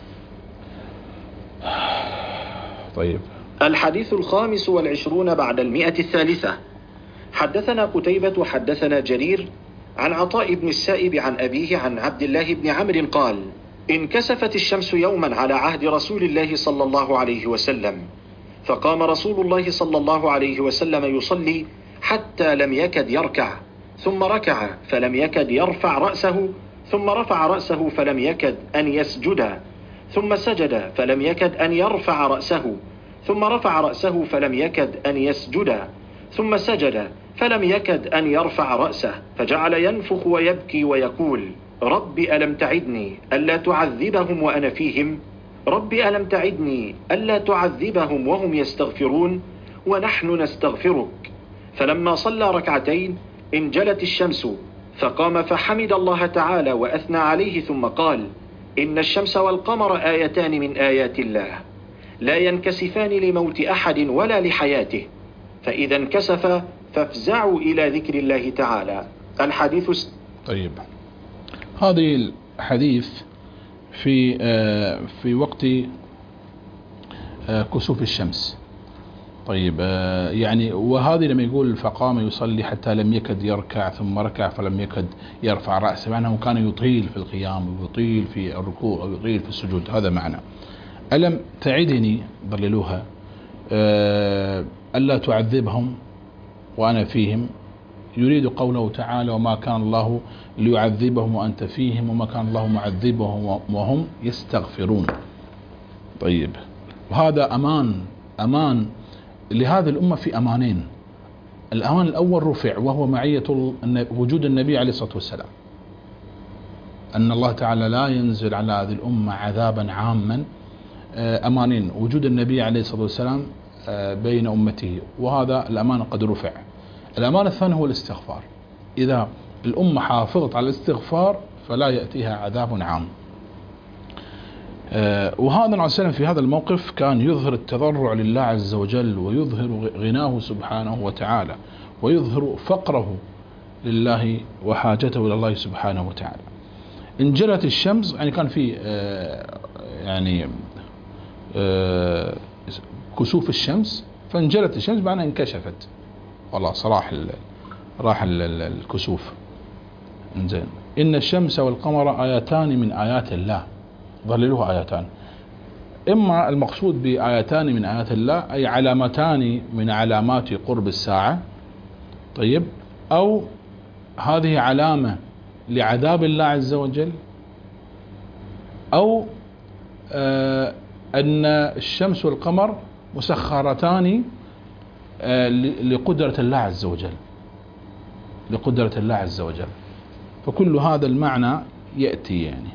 Speaker 1: طيب،
Speaker 2: الحديث 25 بعد 100. حدثنا قتيبة حدثنا جرير عن عطاء بن السائب عن أبيه عن عبد الله بن عمرو قال: انكسفت الشمس يوما على عهد رسول الله صلى الله عليه وسلم، فقام رسول الله صلى الله عليه وسلم يصلي حتى لم يكد يركع، ثم ركع فلم يكد يرفع رأسه، ثم رفع رأسه فلم يكد أن يسجد، ثم سجد فلم يكد أن يرفع رأسه، ثم رفع رأسه فلم يكد أن يسجد، ثم سجد فلم يكد أن يرفع رأسه، فجعل ينفخ ويبكي ويقول: رب ألم تعدني ألا تعذبهم وأنا فيهم؟ رب ألم تعدني ألا تعذبهم وهم يستغفرون ونحن نستغفرك؟ فلما صلى ركعتين انجلت الشمس، فقام فحمد الله تعالى وأثنى عليه، ثم قال: إن الشمس والقمر آيتان من آيات الله، لا ينكسفان لموت أحد ولا لحياته، فإذا انكسف فافزعوا إلى ذكر الله تعالى. الحديث.
Speaker 1: طيب، هذه الحديث في وقت كسوف الشمس. طيب، يعني وهذه لما يقول فقام يصلي حتى لم يكد يركع، ثم ركع فلم يكد يرفع رأسه، معناه كان يطيل في القيام ويطيل في الركوع ويطيل في السجود. هذا معنى ألم تعدني، ضللوها، ألا تعذبهم وأنا فيهم، يريد قوله تعالى: وما كان الله ليعذبهم وأنت فيهم، وما كان الله معذبهم وهم يستغفرون. طيب، وهذا أمان لهذه الأمة في أمانين. الأمان الأول رفع، وهو معية وجود النبي عليه الصلاة والسلام، أن الله تعالى لا ينزل على هذه الأمة عذابا عاما أمانين وجود النبي عليه الصلاة والسلام بين أمته، وهذا الأمان قد رفع. الأمان الثاني هو الاستغفار. إذا الأمة حافظت على الاستغفار فلا يأتيها عذاب عام. وهذا عليه السلام في هذا الموقف كان يظهر التضرع لله عز وجل، ويظهر غناه سبحانه وتعالى، ويظهر فقره لله وحاجته إلى الله سبحانه وتعالى. انجلت الشمس، يعني كان في كسوف الشمس، فانجلت الشمس معناها انكشفت، خلاص راح الكسوف. انزين، إن الشمس والقمر آيتان من آيات الله، ظللوها آيتان. إما المقصود بآيتان من آيات الله أي علامتان من علامات قرب الساعة، طيب، أو هذه علامة لعذاب الله عز وجل، أو أن الشمس والقمر مسخرتان لقدرة الله عز وجل، لقدرة الله عز وجل. فكل هذا المعنى يأتي يعني.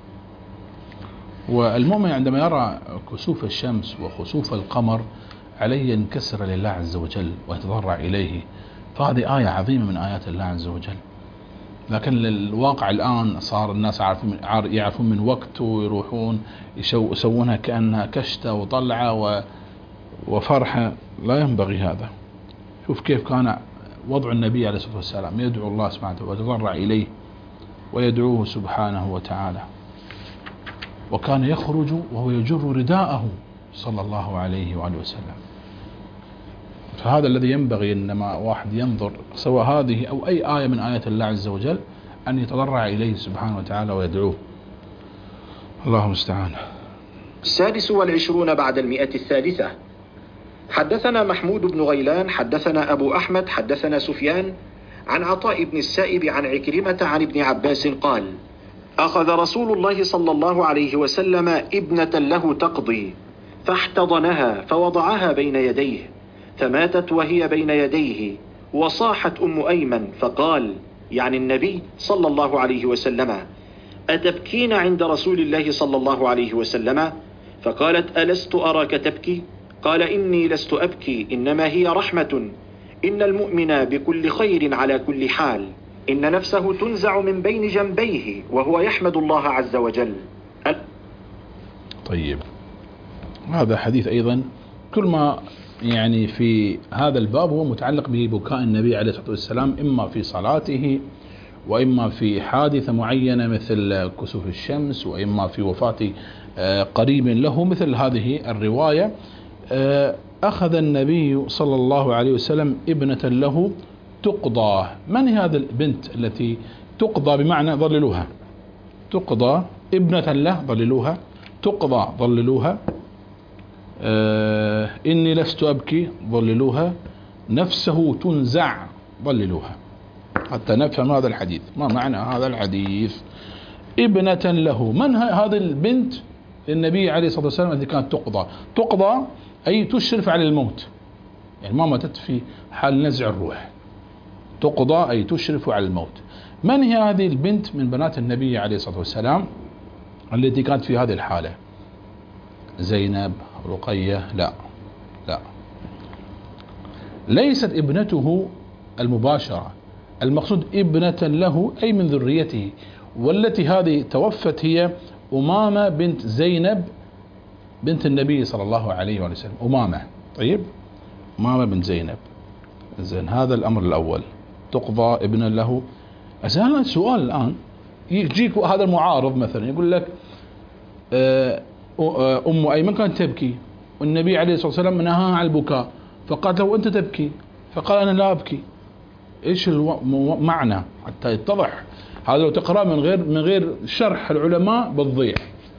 Speaker 1: والمؤمن عندما يرى كسوف الشمس وخسوف القمر عليه ينكسر لله عز وجل ويتضرع إليه، فهذه آية عظيمة من آيات الله عز وجل. لكن الواقع الآن صار الناس يعرفون من وقت ويروحون يسوونها كأنها كشتة وطلعة وفرحة. لا ينبغي هذا. شوف كيف كان وضع النبي عليه الصلاة والسلام، يدعو الله سبحانه وتعالى ويتضرع إليه ويدعوه سبحانه وتعالى، وكان يخرج وهو يجر رداءه صلى الله عليه وآله وسلم. فهذا الذي ينبغي إنما واحد ينظر سواء هذه أو أي آية من آيات الله عز وجل أن يتضرع إليه سبحانه وتعالى ويدعوه. الله المستعان.
Speaker 2: 26 بعد 100. حدثنا محمود بن غيلان حدثنا أبو أحمد حدثنا سفيان عن عطاء بن السائب عن عكرمة عن ابن عباس قال: أخذ رسول الله صلى الله عليه وسلم ابنة له تقضي، فاحتضنها فوضعها بين يديه، فماتت وهي بين يديه، وصاحت أم أيمن فقال، يعني النبي صلى الله عليه وسلم: أتبكين عند رسول الله صلى الله عليه وسلم؟ فقالت: ألست أراك تبكي؟ قال: إني لست أبكي، إنما هي رحمة، إن المؤمن بكل خير على كل حال، إن نفسه تنزع من بين جنبيه وهو يحمد الله عز وجل.
Speaker 1: طيب، هذا حديث أيضا كل ما يعني في هذا الباب هو متعلق ببكاء النبي عليه الصلاة والسلام، إما في صلاته، وإما في حادثة معينة مثل كسوف الشمس، وإما في وفاة قريب له مثل هذه الرواية. أخذ النبي صلى الله عليه وسلم ابنة له تقضى. من هي هذه البنت التي تقضى؟ بمعنى ضللوها، تقضى، ابنة له ضللوها، تقضى ضللوها، إني لست أبكي ضللوها، نفسه تنزع ضللوها، حتى نفهم هذا الحديث. ما معنى هذا الحديث؟ ابنة له، من هذه البنت للنبي عليه الصلاة والسلام التي كانت تقضى؟ تقضى أي تشرف على الموت، يعني ما ماتت في حال نزع الروح، تقضى أي تشرف على الموت. من هي هذه البنت من بنات النبي عليه الصلاة والسلام التي كانت في هذه الحالة؟ زينب، رقية؟ لا، ليست ابنته المباشرة، المقصود ابنة له أي من ذريته، والتي هذه توفت هي أمامة بنت زينب بنت النبي صلى الله عليه وسلم، أمامة. طيب، أمامة بنت زينب. زين، هذا الأمر الأول، تقضى ابن له. أسأل السؤال الآن، يجيك هذا المعارض مثلا يقول لك أم أيمن كانت تبكي والنبي عليه الصلاة والسلام نهاها عن البكاء، فقالت له أنت تبكي، فقال أنا لا أبكي. إيش المعنى حتى يتضح؟ هذا لو تقرأ من غير شرح العلماء بتضيع،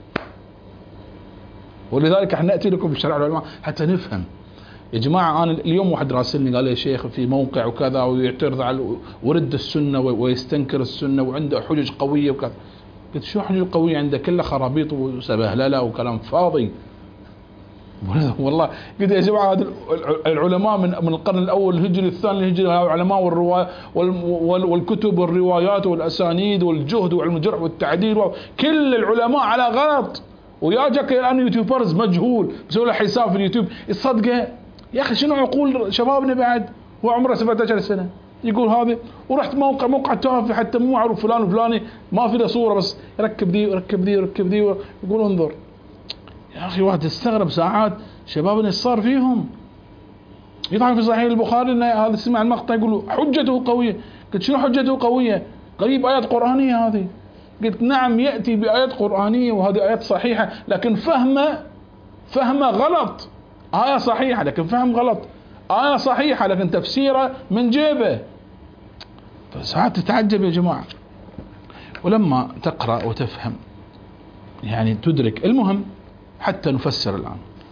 Speaker 1: ولذلك احنا نأتي لكم بشرح العلماء حتى نفهم. يا جماعة، أنا اليوم واحد راسلني قال لي يا شيخ في موقع وكذا ويعترض على ورد السنة ويستنكر السنة وعنده حجج قوية وكذا. قلت شو حجج قوية عنده؟ كله خرابيط وسبهللة وكلام فاضي. والله قلت يا جماعة، هذا العلماء من القرن الأول الهجري الثاني الهجري، علماء والكتب والروايات والأسانيد والجهد وعلم الجرح والتعديل، كل العلماء على غلط، وياجك الان يوتيوبرز مجهول بسوي له حساب في اليوتيوب يصدقه. يا اخي شنو عقول شبابنا بعد؟ هو عمره 17 سنه يقول هذا، ورحت موقع تافه حتى مو معروف فلان وفلاني ما في له صوره بس ركب دي وركب دي وركب دي يقول انظر. يا اخي واحد يستغرب ساعات شبابنا ايش صار فيهم. يطعن في صحيح البخاري ان هذا سمع المقطع يقول حجته قويه. قلت شنو حجته قويه؟ قريب ايات قرانيه هذه. قلت نعم ياتي بايات قرانيه وهذه ايات صحيحه لكن فهمه غلط. آية صحيحة لكن فهم غلط، آية صحيحة لكن تفسيره من جيبه. فساعات تتعجب يا جماعة. ولما تقرأ وتفهم يعني تدرك. المهم حتى نفسر الآن.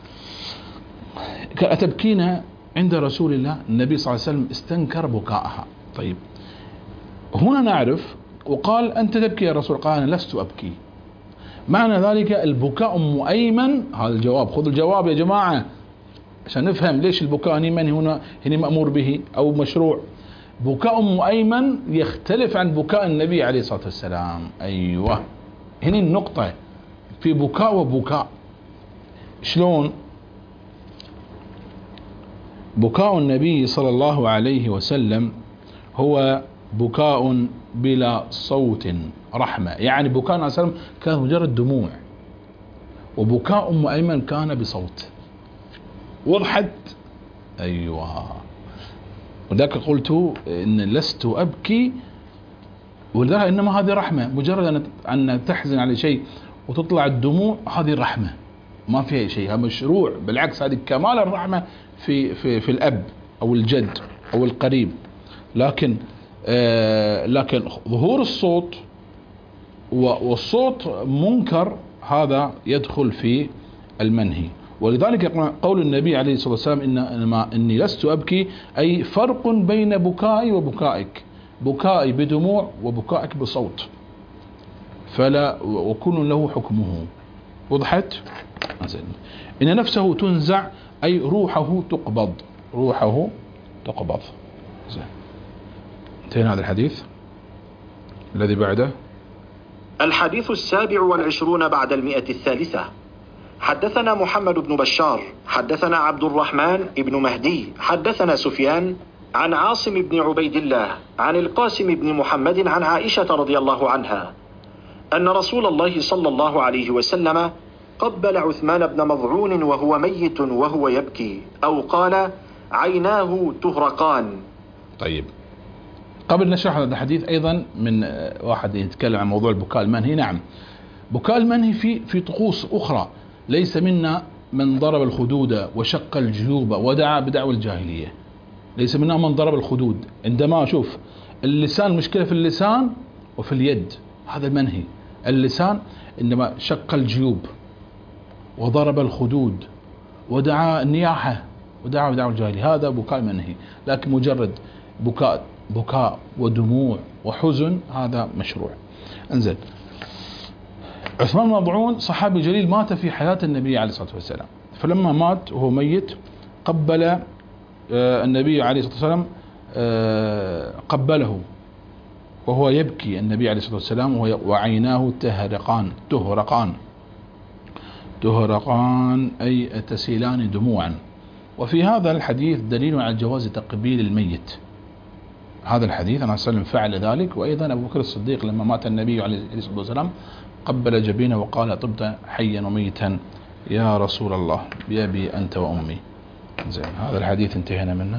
Speaker 1: أتبكين عند رسول الله؟ النبي صلى الله عليه وسلم استنكر بكاءها. طيب هنا نعرف وقال أنت تبكي يا رسول؟ قال أنا لست أبكي. معنى ذلك البكاء مؤيمن. هذا الجواب، خذوا الجواب يا جماعة عشان نفهم ليش البكاء هنا مأمور به أو مشروع. بكاء مؤيمن يختلف عن بكاء النبي عليه الصلاة والسلام. أيوة هنا النقطة، في بكاء وبكاء. شلون؟ بكاء النبي صلى الله عليه وسلم هو بكاء بلا صوت رحمة، يعني بكاء النبي صلى الله عليه وسلم كان مجرد دموع، وبكاء مؤيمن كان بصوت. وضحت؟ أيوة. وذاك قلت إن لست أبكي ولذلك إنما هذه رحمة. مجرد أن تحزن على شيء وتطلع الدموع هذه رحمة ما فيها شيء، هذا مشروع. بالعكس هذه كمال الرحمة في الأب أو الجد أو القريب. لكن ظهور الصوت والصوت منكر هذا يدخل في المنهي. ولذلك قول النبي عليه الصلاة والسلام إني لست أبكي، أي فرق بين بكائي وبكائك. بكائي بدموع وبكائك بصوت، فلا وكل له حكمه. وضحت؟ إن نفسه تنزع أي روحه تقبض. روحه تقبض. انتهينا هذا الحديث. الذي بعده
Speaker 2: الحديث 27 بعد 100. حدثنا محمد بن بشار حدثنا عبد الرحمن بن مهدي حدثنا سفيان عن عاصم بن عبيد الله عن القاسم بن محمد عن عائشة رضي الله عنها أن رسول الله صلى الله عليه وسلم قبل عثمان بن مظعون وهو ميت وهو يبكي، أو قال عيناه تهرقان.
Speaker 1: طيب قبل نشرح هذا الحديث أيضا من واحد يتكلم عن موضوع البكاء المنهي. نعم بكاء المنهي في طقوس أخرى. ليس منا من ضرب الخدود وشق الجيوب ودعا بدعوى الجاهلية. ليس منا من ضرب الخدود. عندما أشوف اللسان، مشكلة في اللسان وفي اليد، هذا المنهي. اللسان عندما شق الجيوب وضرب الخدود ودعا النياحة ودعا بدعوى الجاهلية، هذا بكاء منهي. لكن مجرد بكاء ودموع وحزن هذا مشروع. انزل. عثمان بن مظعون صحابي جليل مات في حياة النبي عليه الصلاة والسلام، فلما مات وهو ميت قبل النبي عليه الصلاة والسلام، قبله وهو يبكي النبي عليه الصلاة والسلام وعيناه تهرقان أي تسيلان دموعا. وفي هذا الحديث دليل على جواز تقبيل الميت. هذا الحديث أن وسلم فعل ذلك. وأيضا أبو بكر الصديق لما مات النبي عليه الصلاة والسلام قبل جبينه وقال طبت حيا وميتا يا رسول الله بأبي أنت وأمي. زين هذا الحديث انتهينا منه.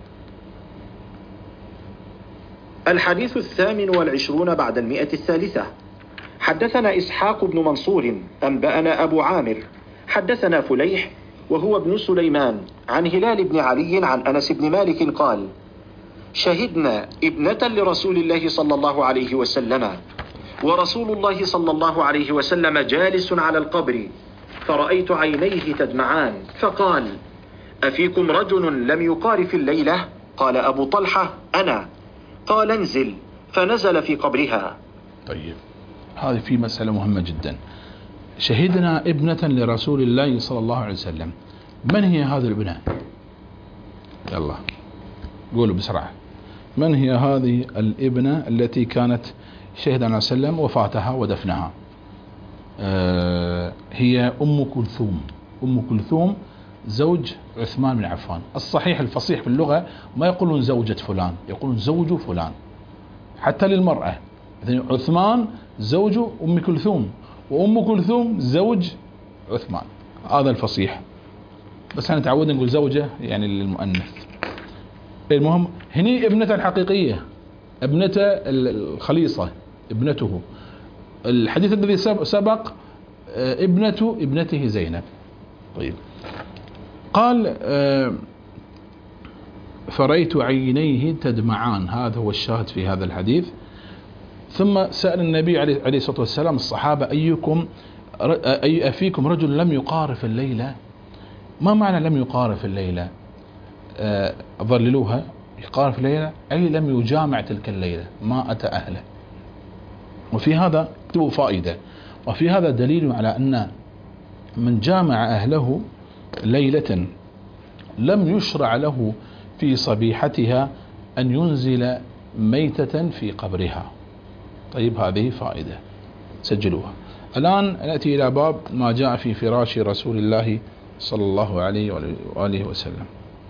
Speaker 2: الحديث 28 بعد 100. حدثنا إسحاق بن منصور أنبأنا أبو عامر حدثنا فليح وهو ابن سليمان عن هلال بن علي عن أنس بن مالك قال شهدنا ابنة لرسول الله صلى الله عليه وسلم ورسول الله صلى الله عليه وسلم جالس على القبر، فرأيت عينيه تدمعان، فقال أفيكم رجل لم يقارف الليلة؟ قال أبو طلحة أنا. قال انزل، فنزل في قبرها.
Speaker 1: طيب هذه في مسألة مهمة جدا. شهدنا ابنة لرسول الله صلى الله عليه وسلم. من هي هذه الابنة؟ يلا قولوا بسرعة. من هي هذه الابنة التي كانت شهد عليه وسلم وفاتها ودفنها؟ هي أم كلثوم. أم كلثوم زوج عثمان بن عفان. الصحيح الفصيح في اللغة ما يقولون زوجة فلان، يقولون زوج فلان حتى للمرأة. عثمان زوج أم كلثوم، وأم كلثوم زوج عثمان، هذا الفصيح. بس احنا تعودنا نقول زوجة يعني للمؤنث. المهم هني ابنته الحقيقية، ابنته الخليصة، ابنته. الحديث الذي سبق ابنته زينب. طيب قال فرأيت عينيه تدمعان، هذا هو الشاهد في هذا الحديث. ثم سأل النبي عليه الصلاة والسلام الصحابة أفيكم رجل لم يقارف الليلة؟ ما معنى لم يقارف الليلة؟ ظللوها. يقارف الليلة أي لم يجامع تلك الليلة، ما أتى أهله. وفي هذا فائدة، وفي هذا دليل على أن من جامع أهله ليلة لم يشرع له في صبيحتها أن ينزل ميتة في قبرها. طيب هذه فائدة سجلوها. الآن نأتي إلى باب ما جاء في فراش رسول الله صلى الله عليه وآله وسلم.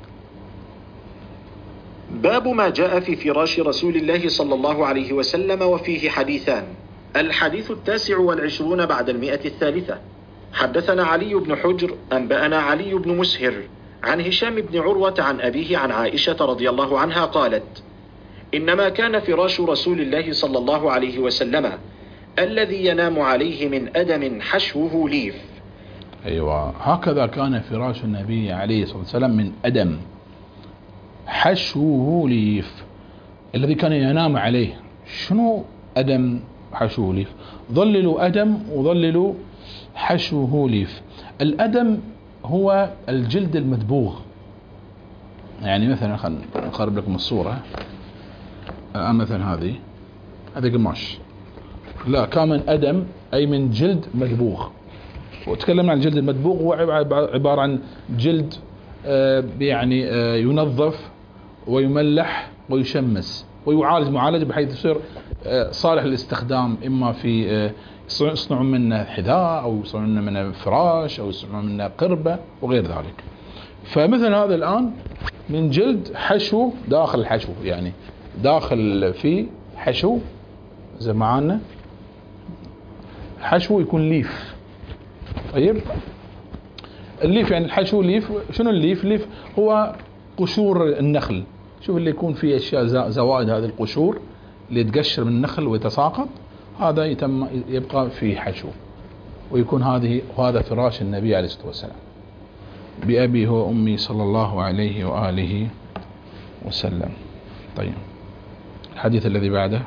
Speaker 2: باب ما جاء في فراش رسول الله صلى الله عليه وسلم، وفيه حديثان. الحديث 29 بعد 100. حدثنا علي بن حجر أنبأنا علي بن مسهر عن هشام بن عروة عن أبيه عن عائشة رضي الله عنها قالت: إنما كان فراش رسول الله صلى الله عليه وسلم الذي ينام عليه من أدم حشوه ليف.
Speaker 1: أيوة، هكذا كان فراش النبي عليه الصلاة والسلام من أدم حشوه ليف، الذي كان ينام عليه. شنو أدم حشوه ليف؟ ظللوا أدم وظللوا حشوه ليف. الأدم هو الجلد المدبوغ. يعني مثلا خلينا نقرب لكم الصورة. مثلا هذه قماش، لا كان من أدم أي من جلد مدبوغ. وتكلمنا عن الجلد المدبوغ، هو عبارة عن جلد يعني ينظف ويملح ويشمس ويعالج معالجة بحيث يصير صالح للاستخدام، إما في يصنعون منه حذاء أو يصنعون منه فراش أو يصنعون منه قربة وغير ذلك. فمثل هذا الآن من جلد حشو، داخل الحشو يعني داخل في حشو زي معانا حشو يكون ليف. طيب الليف يعني الحشو ليف. شنو الليف؟ الليف هو قشور النخل. شوف اللي يكون فيه اشياء زوائد، هذه القشور اللي تقشر من النخل ويتساقط، هذا يبقى في حشو، ويكون هذا فراش النبي عليه الصلاة والسلام بأبي هو أمي صلى الله عليه وآله وسلم. طيب الحديث الذي بعده.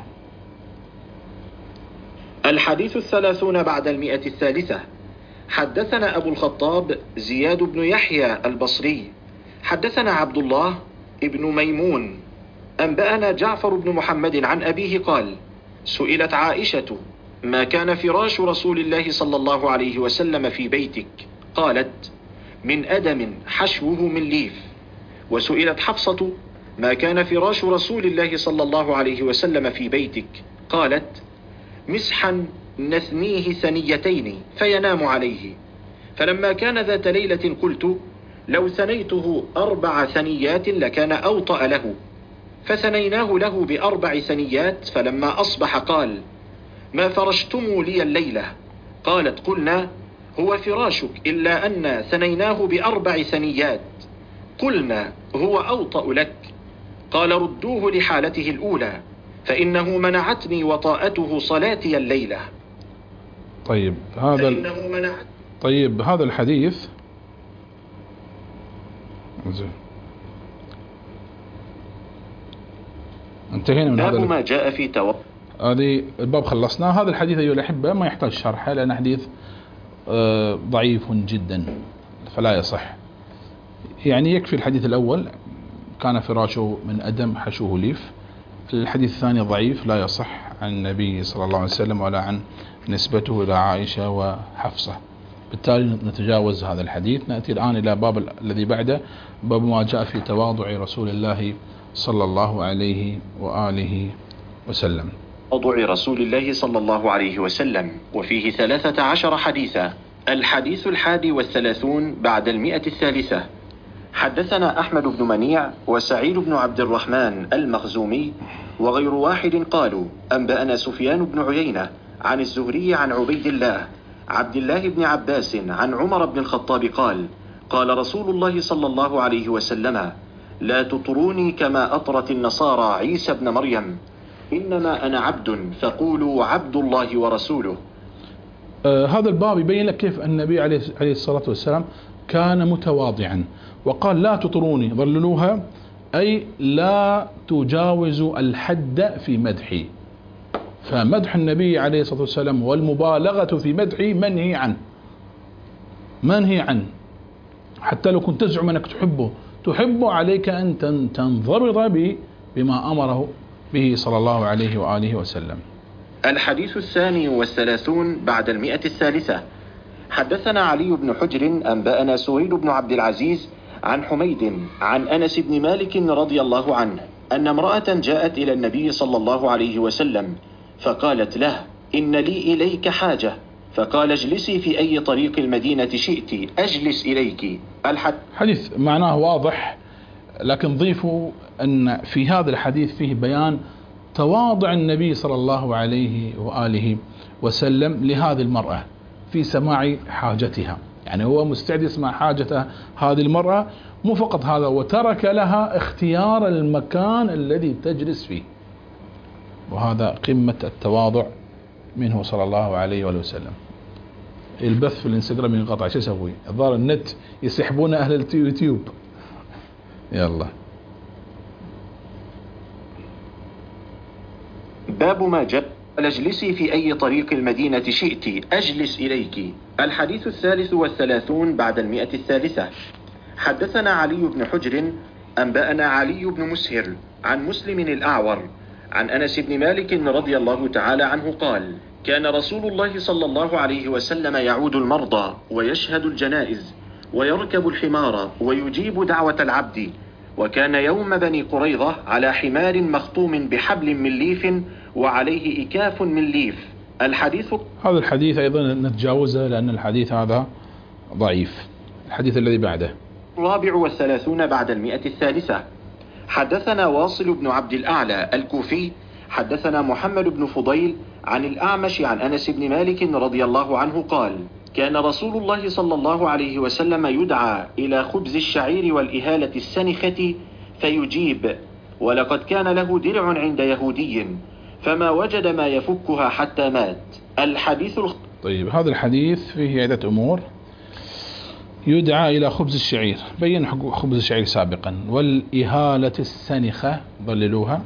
Speaker 2: الحديث 30 بعد 100. حدثنا أبو الخطاب زياد بن يحيى البصري حدثنا عبد الله ابن ميمون أنبأنا جعفر بن محمد عن أبيه قال: سئلت عائشة: ما كان فراش رسول الله صلى الله عليه وسلم في بيتك؟ قالت: من أدم حشوه من ليف. وسئلت حفصة: ما كان فراش رسول الله صلى الله عليه وسلم في بيتك؟ قالت: مسحا نثنيه ثنيتين فينام عليه. فلما كان ذات ليلة قلت: لو ثنيته 4 ثنيات لكان أوطأ له. فثنيناه له ب4 ثنيات، فلما أصبح قال: ما فرشتم لي الليلة؟ قالت: قلنا: هو فراشك، إلا أن ثنيناه ب4 ثنيات. قلنا: هو أوطأ لك. قال: ردوه لحالته الأولى، فإنه منعتني وطاءته صلاتي الليلة.
Speaker 1: طيب هذا الحديث انتهينا من هذا.
Speaker 2: ما جاء في
Speaker 1: هذه الباب خلصناه. هذا الحديث أيها الأحبة ما يحتاج شرحه، لأن حديث ضعيف جدا فلا يصح. يعني يكفي الحديث الأول كان فراشه من أدم حشوه ليف. الحديث الثاني ضعيف لا يصح عن النبي صلى الله عليه وسلم ولا عن نسبته إلى عائشة وحفصة. بالتالي نتجاوز هذا الحديث. نأتي الآن إلى باب الذي بعده، باب ما جاء في تواضع رسول الله صلى الله عليه وآله وسلم.
Speaker 2: تواضع رسول الله صلى الله عليه وسلم، وفيه 13 حديثا. الحديث 31 بعد 100. حدثنا أحمد بن منيع وسعيد بن عبد الرحمن المخزومي وغير واحد قالوا أنبأنا سفيان بن عيينة عن الزهري عن عبيد الله عبد الله بن عباس عن عمر بن الخطاب قال قال رسول الله صلى الله عليه وسلم لا تطروني كما أطرت النصارى عيسى بن مريم إنما أنا عبد فقولوا عبد الله ورسوله.
Speaker 1: هذا الباب يبين لك كيف النبي عليه الصلاة والسلام كان متواضعا، وقال لا تطروني، ضللوها أي لا تجاوزوا الحد في مدحي. فمدح النبي عليه الصلاة والسلام والمبالغة في مدحه منهي عنه. حتى لو كنت تزعم أنك تحبه عليك أن تنضبط بما أمره به صلى الله عليه وآله وسلم.
Speaker 2: الحديث 32 بعد 100. حدثنا علي بن حجر أنبأنا سويد بن عبد العزيز عن حميد عن أنس بن مالك رضي الله عنه أن امرأة جاءت إلى النبي صلى الله عليه وسلم فقالت له إن لي إليك حاجة، فقال اجلسي في أي طريق المدينة شئت أجلس إليك.
Speaker 1: حديث معناه واضح، لكن ضيفوا أن في هذا الحديث فيه بيان تواضع النبي صلى الله عليه وآله وسلم لهذه المرأة في سماع حاجتها. يعني هو مستعد يسمع حاجة هذه المرأة، مو فقط هذا، وترك لها اختيار المكان الذي تجلس فيه، وهذا قمة التواضع منه صلى الله عليه وآله وسلم. البث في الانستغرام ينقطع، شو اسوي؟ الظاهر النت يسحبون أهل اليوتيوب. يلا.
Speaker 2: باب ما جاء اجلسي في أي طريق المدينة شئت أجلس إليك. الحديث 33 بعد 100. حدثنا علي بن حجر أنبأنا علي بن مسهر عن مسلم الأعور عن أنس بن مالك رضي الله تعالى عنه قال كان رسول الله صلى الله عليه وسلم يعود المرضى ويشهد الجنائز ويركب الحمار ويجيب دعوة العبد، وكان يوم بني قريظة على حمار مخطوم بحبل من ليف وعليه إكاف من ليف.
Speaker 1: هذا الحديث أيضا نتجاوزه لأن الحديث هذا ضعيف. الحديث الذي بعده
Speaker 2: 34 بعد 100. حدثنا واصل بن عبد الأعلى الكوفي حدثنا محمد بن فضيل عن الأعمش عن أنس بن مالك رضي الله عنه قال كان رسول الله صلى الله عليه وسلم يدعى إلى خبز الشعير والإهالة السنخة فيجيب، ولقد كان له درع عند يهودي فما وجد ما يفكها حتى مات. الحديث
Speaker 1: طيب، هذا الحديث فيه عدة أمور. يدعى إلى خبز الشعير، بين خبز الشعير سابقا، والإهالة السنخة ضللوها.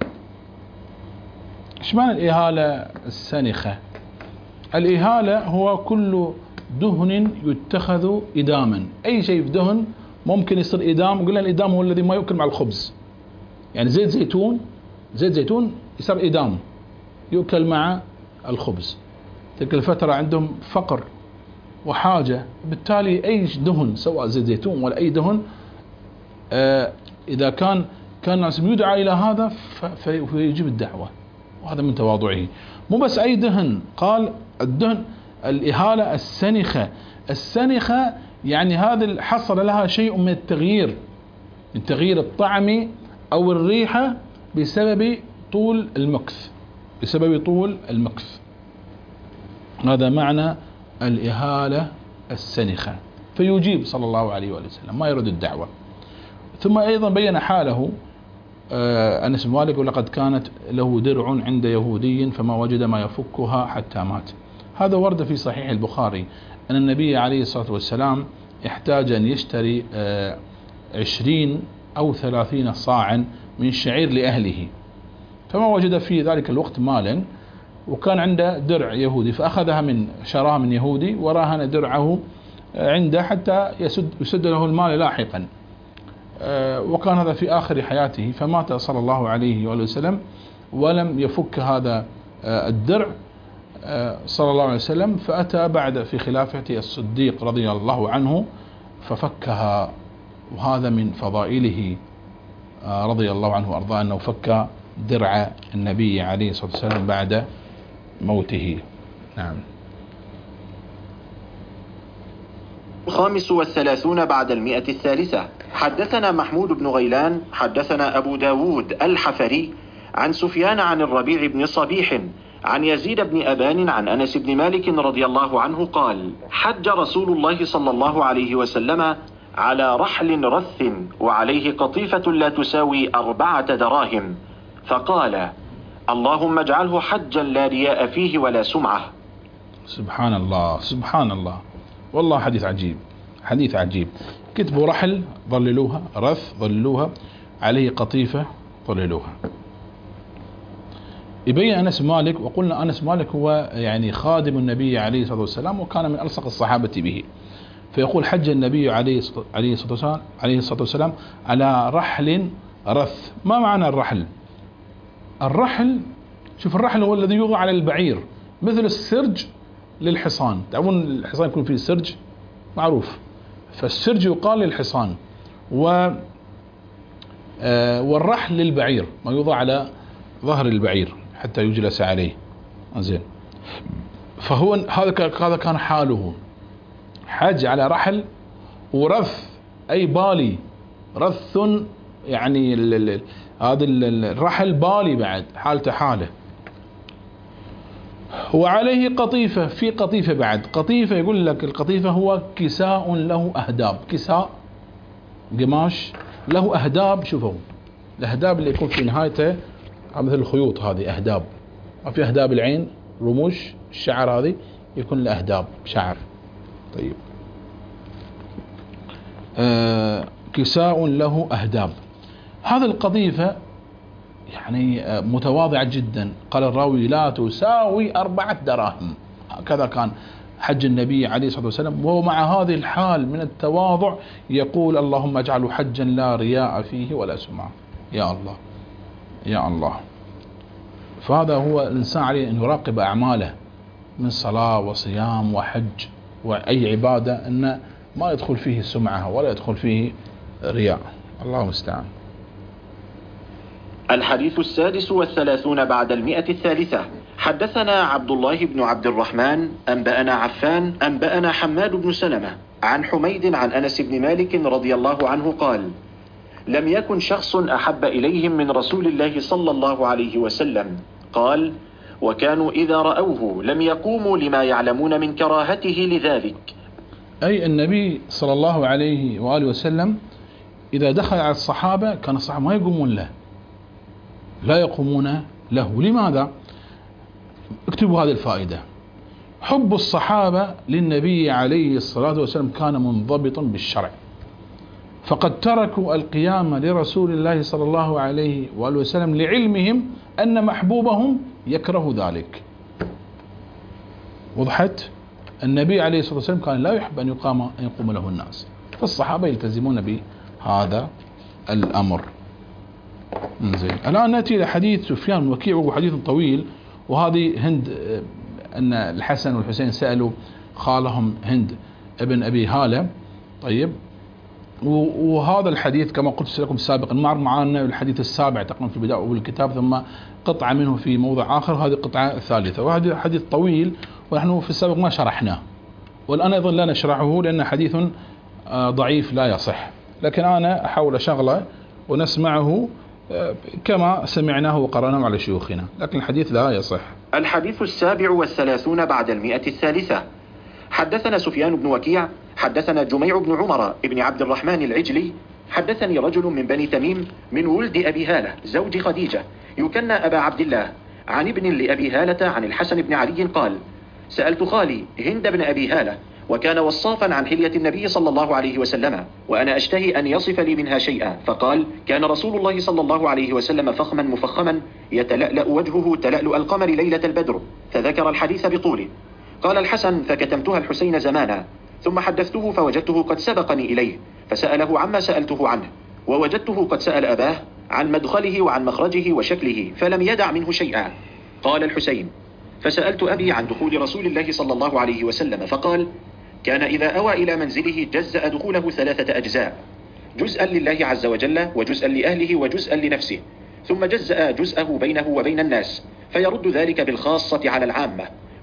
Speaker 1: ايش معنى الإهالة السنخة؟ الإهالة هو كل دهن يتخذ إداما، أي شيء في دهن ممكن يصير إدام. قلنا الإدام هو الذي ما يؤكل مع الخبز، يعني زيت زيتون يصير إدام يؤكل مع الخبز. تلك الفترة عندهم فقر وحاجة، بالتالي أي دهن سواء زيت زيتون ولا أي دهن إذا كان الناس يدعى إلى هذا فيجيب الدعوة، وهذا من تواضعه. مو بس أي دهن، قال الدهن الإهالة السنخة يعني هذا حصل لها شيء من التغيير الطعمي أو الريحة بسبب طول المكث. هذا معنى الإهالة السنخة. فيجيب صلى الله عليه وسلم، ما يرد الدعوة. ثم أيضا بين حاله أنس بن مالك ولقد كانت له درع عند يهودي فما وجد ما يفكها حتى مات. هذا ورد في صحيح البخاري أن النبي عليه الصلاة والسلام احتاج أن يشتري 20 أو 30 صاعا من شعير لأهله، فما وجد في ذلك الوقت مالا، وكان عنده درع يهودي فأخذها شراها من يهودي وراهن درعه عنده حتى يسد له المال لاحقا. وكان هذا في آخر حياته، فمات صلى الله عليه وسلم ولم يفك هذا الدرع صلى الله عليه وسلم، فأتى بعد في خلافة الصديق رضي الله عنه ففكها. وهذا من فضائله رضي الله عنه وأرضاه أنه فك درع النبي عليه الصلاة والسلام بعد موته. نعم.
Speaker 2: 35 بعد 100. حدثنا محمود بن غيلان حدثنا أبو داود الحفري عن سفيان عن الربيع بن صبيح عن يزيد بن أبان عن أنس بن مالك رضي الله عنه قال: حج رسول الله صلى الله عليه وسلم على رحل رث وعليه قطيفة لا تساوي 4 دراهم، فقال: اللهم اجعله حجا لا رياء فيه ولا سمعة.
Speaker 1: سبحان الله سبحان الله، والله حديث عجيب، حديث عجيب. كتبوا رحل ظللوها، رث ظللوها، عليه قطيفة ظللوها. يبين أنس مالك، وقلنا أنس مالك هو يعني خادم النبي عليه الصلاة والسلام وكان من ألصق الصحابة به، فيقول: حج النبي عليه الصلاة والسلام على رحل رث. ما معنى الرحل؟ الرحل، شوف، الرحل هو الذي يوضع على البعير مثل السرج للحصان. تعرفون الحصان يكون فيه سرج معروف، فالسرج يقال للحصان، والرحل للبعير، ما يوضع على ظهر البعير حتى يجلس عليه. زين، فهو هذا كان حاله، حج على رحل. ورث أي بالي، رث يعني هذا الرحل بالي بعد، حالته حاله. وعليه قطيفة، في قطيفة بعد. قطيفة يقول لك القطيفة هو كساء له أهداب، كساء قماش له أهداب. شوفوا الأهداب اللي يكون في نهايته مثل الخيوط، هذه أهداب، ما في أهداب العين، رموش الشعر، هذه يكون له أهداب شعر. طيب، كساء له أهداب. هذا القطيفة يعني متواضعة جدا. قال الراوي: لا تساوي 4 دراهم. هكذا كان حج النبي عليه الصلاة والسلام، وهو مع هذه الحال من التواضع يقول: اللهم اجعله حجا لا رياء فيه ولا سمعة. يا الله يا الله. فهذا هو الإنسان عليه أن يراقب أعماله من صلاة وصيام وحج وأي عبادة، أن ما يدخل فيه سمعة ولا يدخل فيه رياء. الله المستعان.
Speaker 2: الحديث 36 بعد 100. حدثنا عبد الله بن عبد الرحمن أنبأنا عفان أنبأنا حماد بن سلمة عن حميد عن أنس بن مالك رضي الله عنه قال: لم يكن شخص أحب إليهم من رسول الله صلى الله عليه وسلم. قال: وكانوا إذا رأوه لم يقوموا لما يعلمون من كراهته لذلك.
Speaker 1: أي النبي صلى الله عليه وآله وسلم إذا دخل على الصحابة كان الصحابة ما يقومون له، لا يقومون له. لماذا؟ اكتبوا هذه الفائدة. حب الصحابة للنبي عليه الصلاة والسلام كان منضبطا بالشرع، فقد تركوا القيام لرسول الله صلى الله عليه وآله وسلم لعلمهم أن محبوبهم يكره ذلك. وضحت؟ النبي عليه الصلاة والسلام كان لا يحب أن يقوم له الناس، فالصحابة يلتزمون بهذا الأمر. زين، الآن نأتي إلى حديث سفيان بن وكيع، وهو حديث طويل. وهذه هند، أن الحسن والحسين سألوا خالهم هند ابن أبي هالة. طيب، وهذا الحديث كما قلت لكم سابقا مر معنا الحديث السابع تقريبا في بداية الكتاب، ثم قطعة منه في موضع آخر، هذه القطعة الثالثة. وهذا حديث طويل ونحن في السابق ما شرحناه، والآن أيضا لا نشرحه لأن حديث ضعيف لا يصح، لكن أنا أحاول أشغله ونسمعه كما سمعناه وقرأناه على شيوخنا، لكن الحديث لا يصح.
Speaker 2: الحديث 37 بعد 100. حدثنا سفيان بن وكيع حدثنا جميع بن عمر ابن عبد الرحمن العجلي حدثني رجل من بني تميم من ولد أبي هالة زوج خديجة يكنى أبا عبد الله عن ابن لأبي هالة عن الحسن بن علي قال: سألت خالي هند بن أبي هالة، وكان وصافا عن حلية النبي صلى الله عليه وسلم، وأنا أشتهي أن يصف لي منها شيئا، فقال: كان رسول الله صلى الله عليه وسلم فخما مفخما يتلألأ وجهه تلألؤ القمر ليلة البدر، فذكر الحديث بطوله. قال الحسن: فكتمتها الحسين زمانا، ثم حدثته فوجدته قد سبقني إليه، فسأله عما سألته عنه، ووجدته قد سأل أباه عن مدخله وعن مخرجه وشكله، فلم يدع منه شيئا. قال الحسين: فسألت أبي عن دخول رسول الله صلى الله عليه وسلم، فقال: كان إذا أوى إلى منزله جزأ دخوله 3 أجزاء، جزءا لله عز وجل، وجزءا لأهله، وجزءا لنفسه، ثم جزأ جزءه بينه وبين الناس، فيرد ذلك بالخاصة على العامة،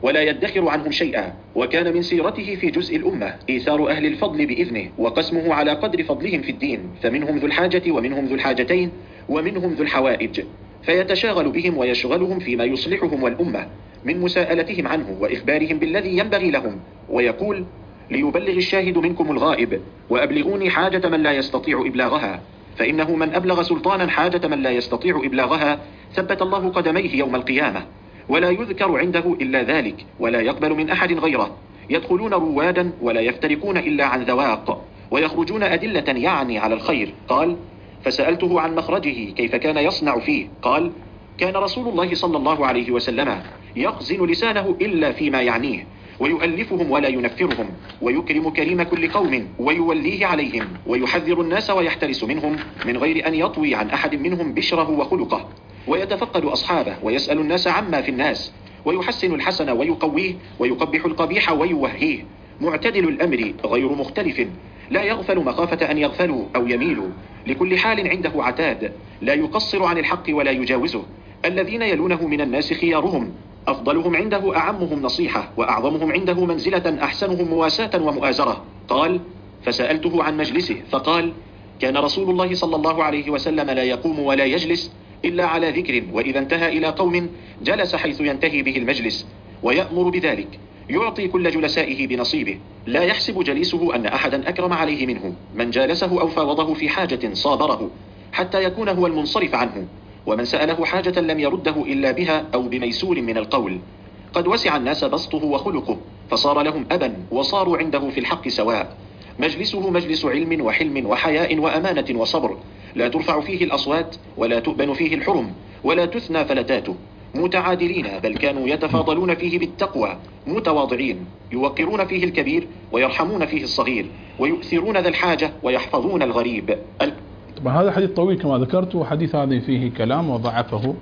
Speaker 2: ولا يدخر عنهم شيئا. وكان من سيرته في جزء الأمة إيثار أهل الفضل بإذنه وقسمه على قدر فضلهم في الدين، فمنهم ذو الحاجة ومنهم ذو الحاجتين ومنهم ذو الحوائج، فيتشاغل بهم ويشغلهم فيما يصلحهم والأمة من مساءلتهم عنه وإخبارهم بالذي ينبغي لهم، ويقول: ليبلغ الشاهد منكم الغائب، وأبلغوني حاجة من لا يستطيع إبلاغها، فإنه من أبلغ سلطانا حاجة من لا يستطيع إبلاغها ثبت الله قدميه يوم القيامة، ولا يذكر عنده إلا ذلك، ولا يقبل من أحد غيره، يدخلون روادا ولا يفترقون إلا عن ذواق، ويخرجون أدلة يعني على الخير. قال: فسألته عن مخرجه كيف كان يصنع فيه، قال: كان رسول الله صلى الله عليه وسلم يخزن لسانه إلا فيما يعنيه، ويؤلفهم ولا ينفرهم، ويكرم كريم كل قوم ويوليه عليهم، ويحذر الناس ويحترس منهم من غير أن يطوي عن أحد منهم بشره وخلقه، ويتفقد أصحابه ويسأل الناس عما في الناس، ويحسن الحسن ويقويه، ويقبح القبيح ويوهيه، معتدل الأمر غير مختلف، لا يغفل مخافة أن يغفلوا أو يميلوا، لكل حال عنده عتاد، لا يقصر عن الحق ولا يجاوزه. الذين يلونه من الناس خيارهم، أفضلهم عنده أعمهم نصيحة، وأعظمهم عنده منزلة أحسنهم مواساة ومؤازرة. قال: فسألته عن مجلسه فقال: كان رسول الله صلى الله عليه وسلم لا يقوم ولا يجلس إلا على ذكر، وإذا انتهى إلى قوم جلس حيث ينتهي به المجلس، ويأمر بذلك، يعطي كل جلسائه بنصيبه، لا يحسب جليسه أن أحدا أكرم عليه منه، من جالسه أو فاوضه في حاجة صابره حتى يكون هو المنصرف عنه، ومن سأله حاجة لم يرده إلا بها أو بميسور من القول. قد وسع الناس بسطه وخلقه، فصار لهم أبا، وصاروا عنده في الحق سواء. مجلسه مجلس علم وحلم وحياء وأمانة وصبر، لا ترفع فيه الأصوات، ولا تؤبن فيه الحرم، ولا تثنى فلتاته. متعادلين، بل كانوا يتفاضلون فيه بالتقوى، متواضعين، يوقرون فيه الكبير ويرحمون فيه الصغير، ويؤثرون ذا الحاجة ويحفظون الغريب.
Speaker 1: طبعا هذا حديث طويل كما ذكرت، وحديث هذا فيه كلام وضعفه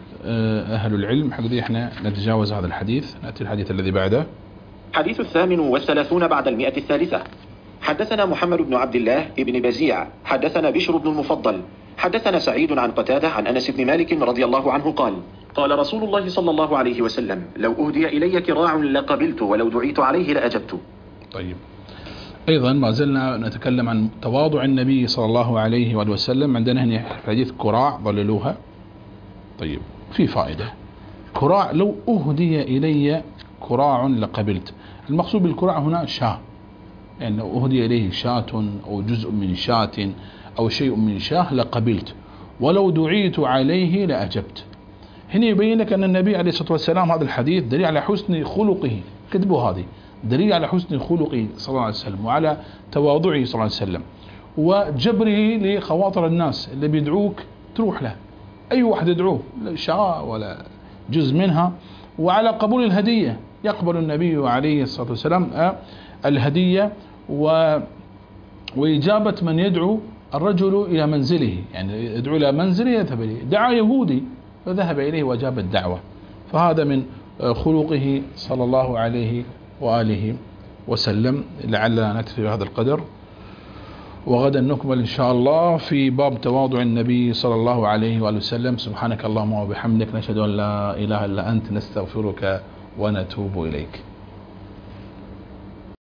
Speaker 1: أهل العلم. حقيقة احنا نتجاوز هذا الحديث، نأتي الحديث الذي بعده.
Speaker 2: حديث 38 بعد 103. حدثنا محمد بن عبد الله بن بزيع حدثنا بشر بن المفضل حدثنا سعيد عن قتادة عن أنس بن مالك رضي الله عنه قال: قال رسول الله صلى الله عليه وسلم: لو أهدي إلي كراع لقبلت، ولو دعيت عليه لأجبت.
Speaker 1: طيب، أيضا ما زلنا نتكلم عن تواضع النبي صلى الله عليه وآله وسلم. عندنا هنا حديث كراع ضللوها. طيب، في فائدة. كراع، لو أهدي إلي كراع لقبلت. المقصود بالكراع هنا شاة، يعني لو أهدي إليه شاة أو جزء من شاة أو شيء من شاه لقبلت، ولو دعيت عليه لأجبت. هنا يبين لك أن النبي عليه الصلاة والسلام، هذا الحديث دليل على حسن خلقه، كتبوا هذه دليل على حسن خلقه صلى الله عليه وسلم، وعلى تواضعه صلى الله عليه وسلم، وجبره لخواطر الناس. اللي بيدعوك تروح له، أي واحد يدعوه، لا شاء ولا جزء منها. وعلى قبول الهدية، يقبل النبي عليه الصلاة والسلام الهدية وإجابة من يدعو الرجل إلى منزله، يعني يدعو إلى منزله يذهب إليه. دعا يهودي فذهب إليه وأجاب الدعوة، فهذا من خلقه صلى الله عليه وآله وسلم. لعلنا نكتفي بهذا القدر، وغدا نكمل إن شاء الله في باب تواضع النبي صلى الله عليه وآله وسلم. سبحانك اللهم وبحمدك، نشهد أن لا إله إلا أنت، نستغفرك ونتوب إليك.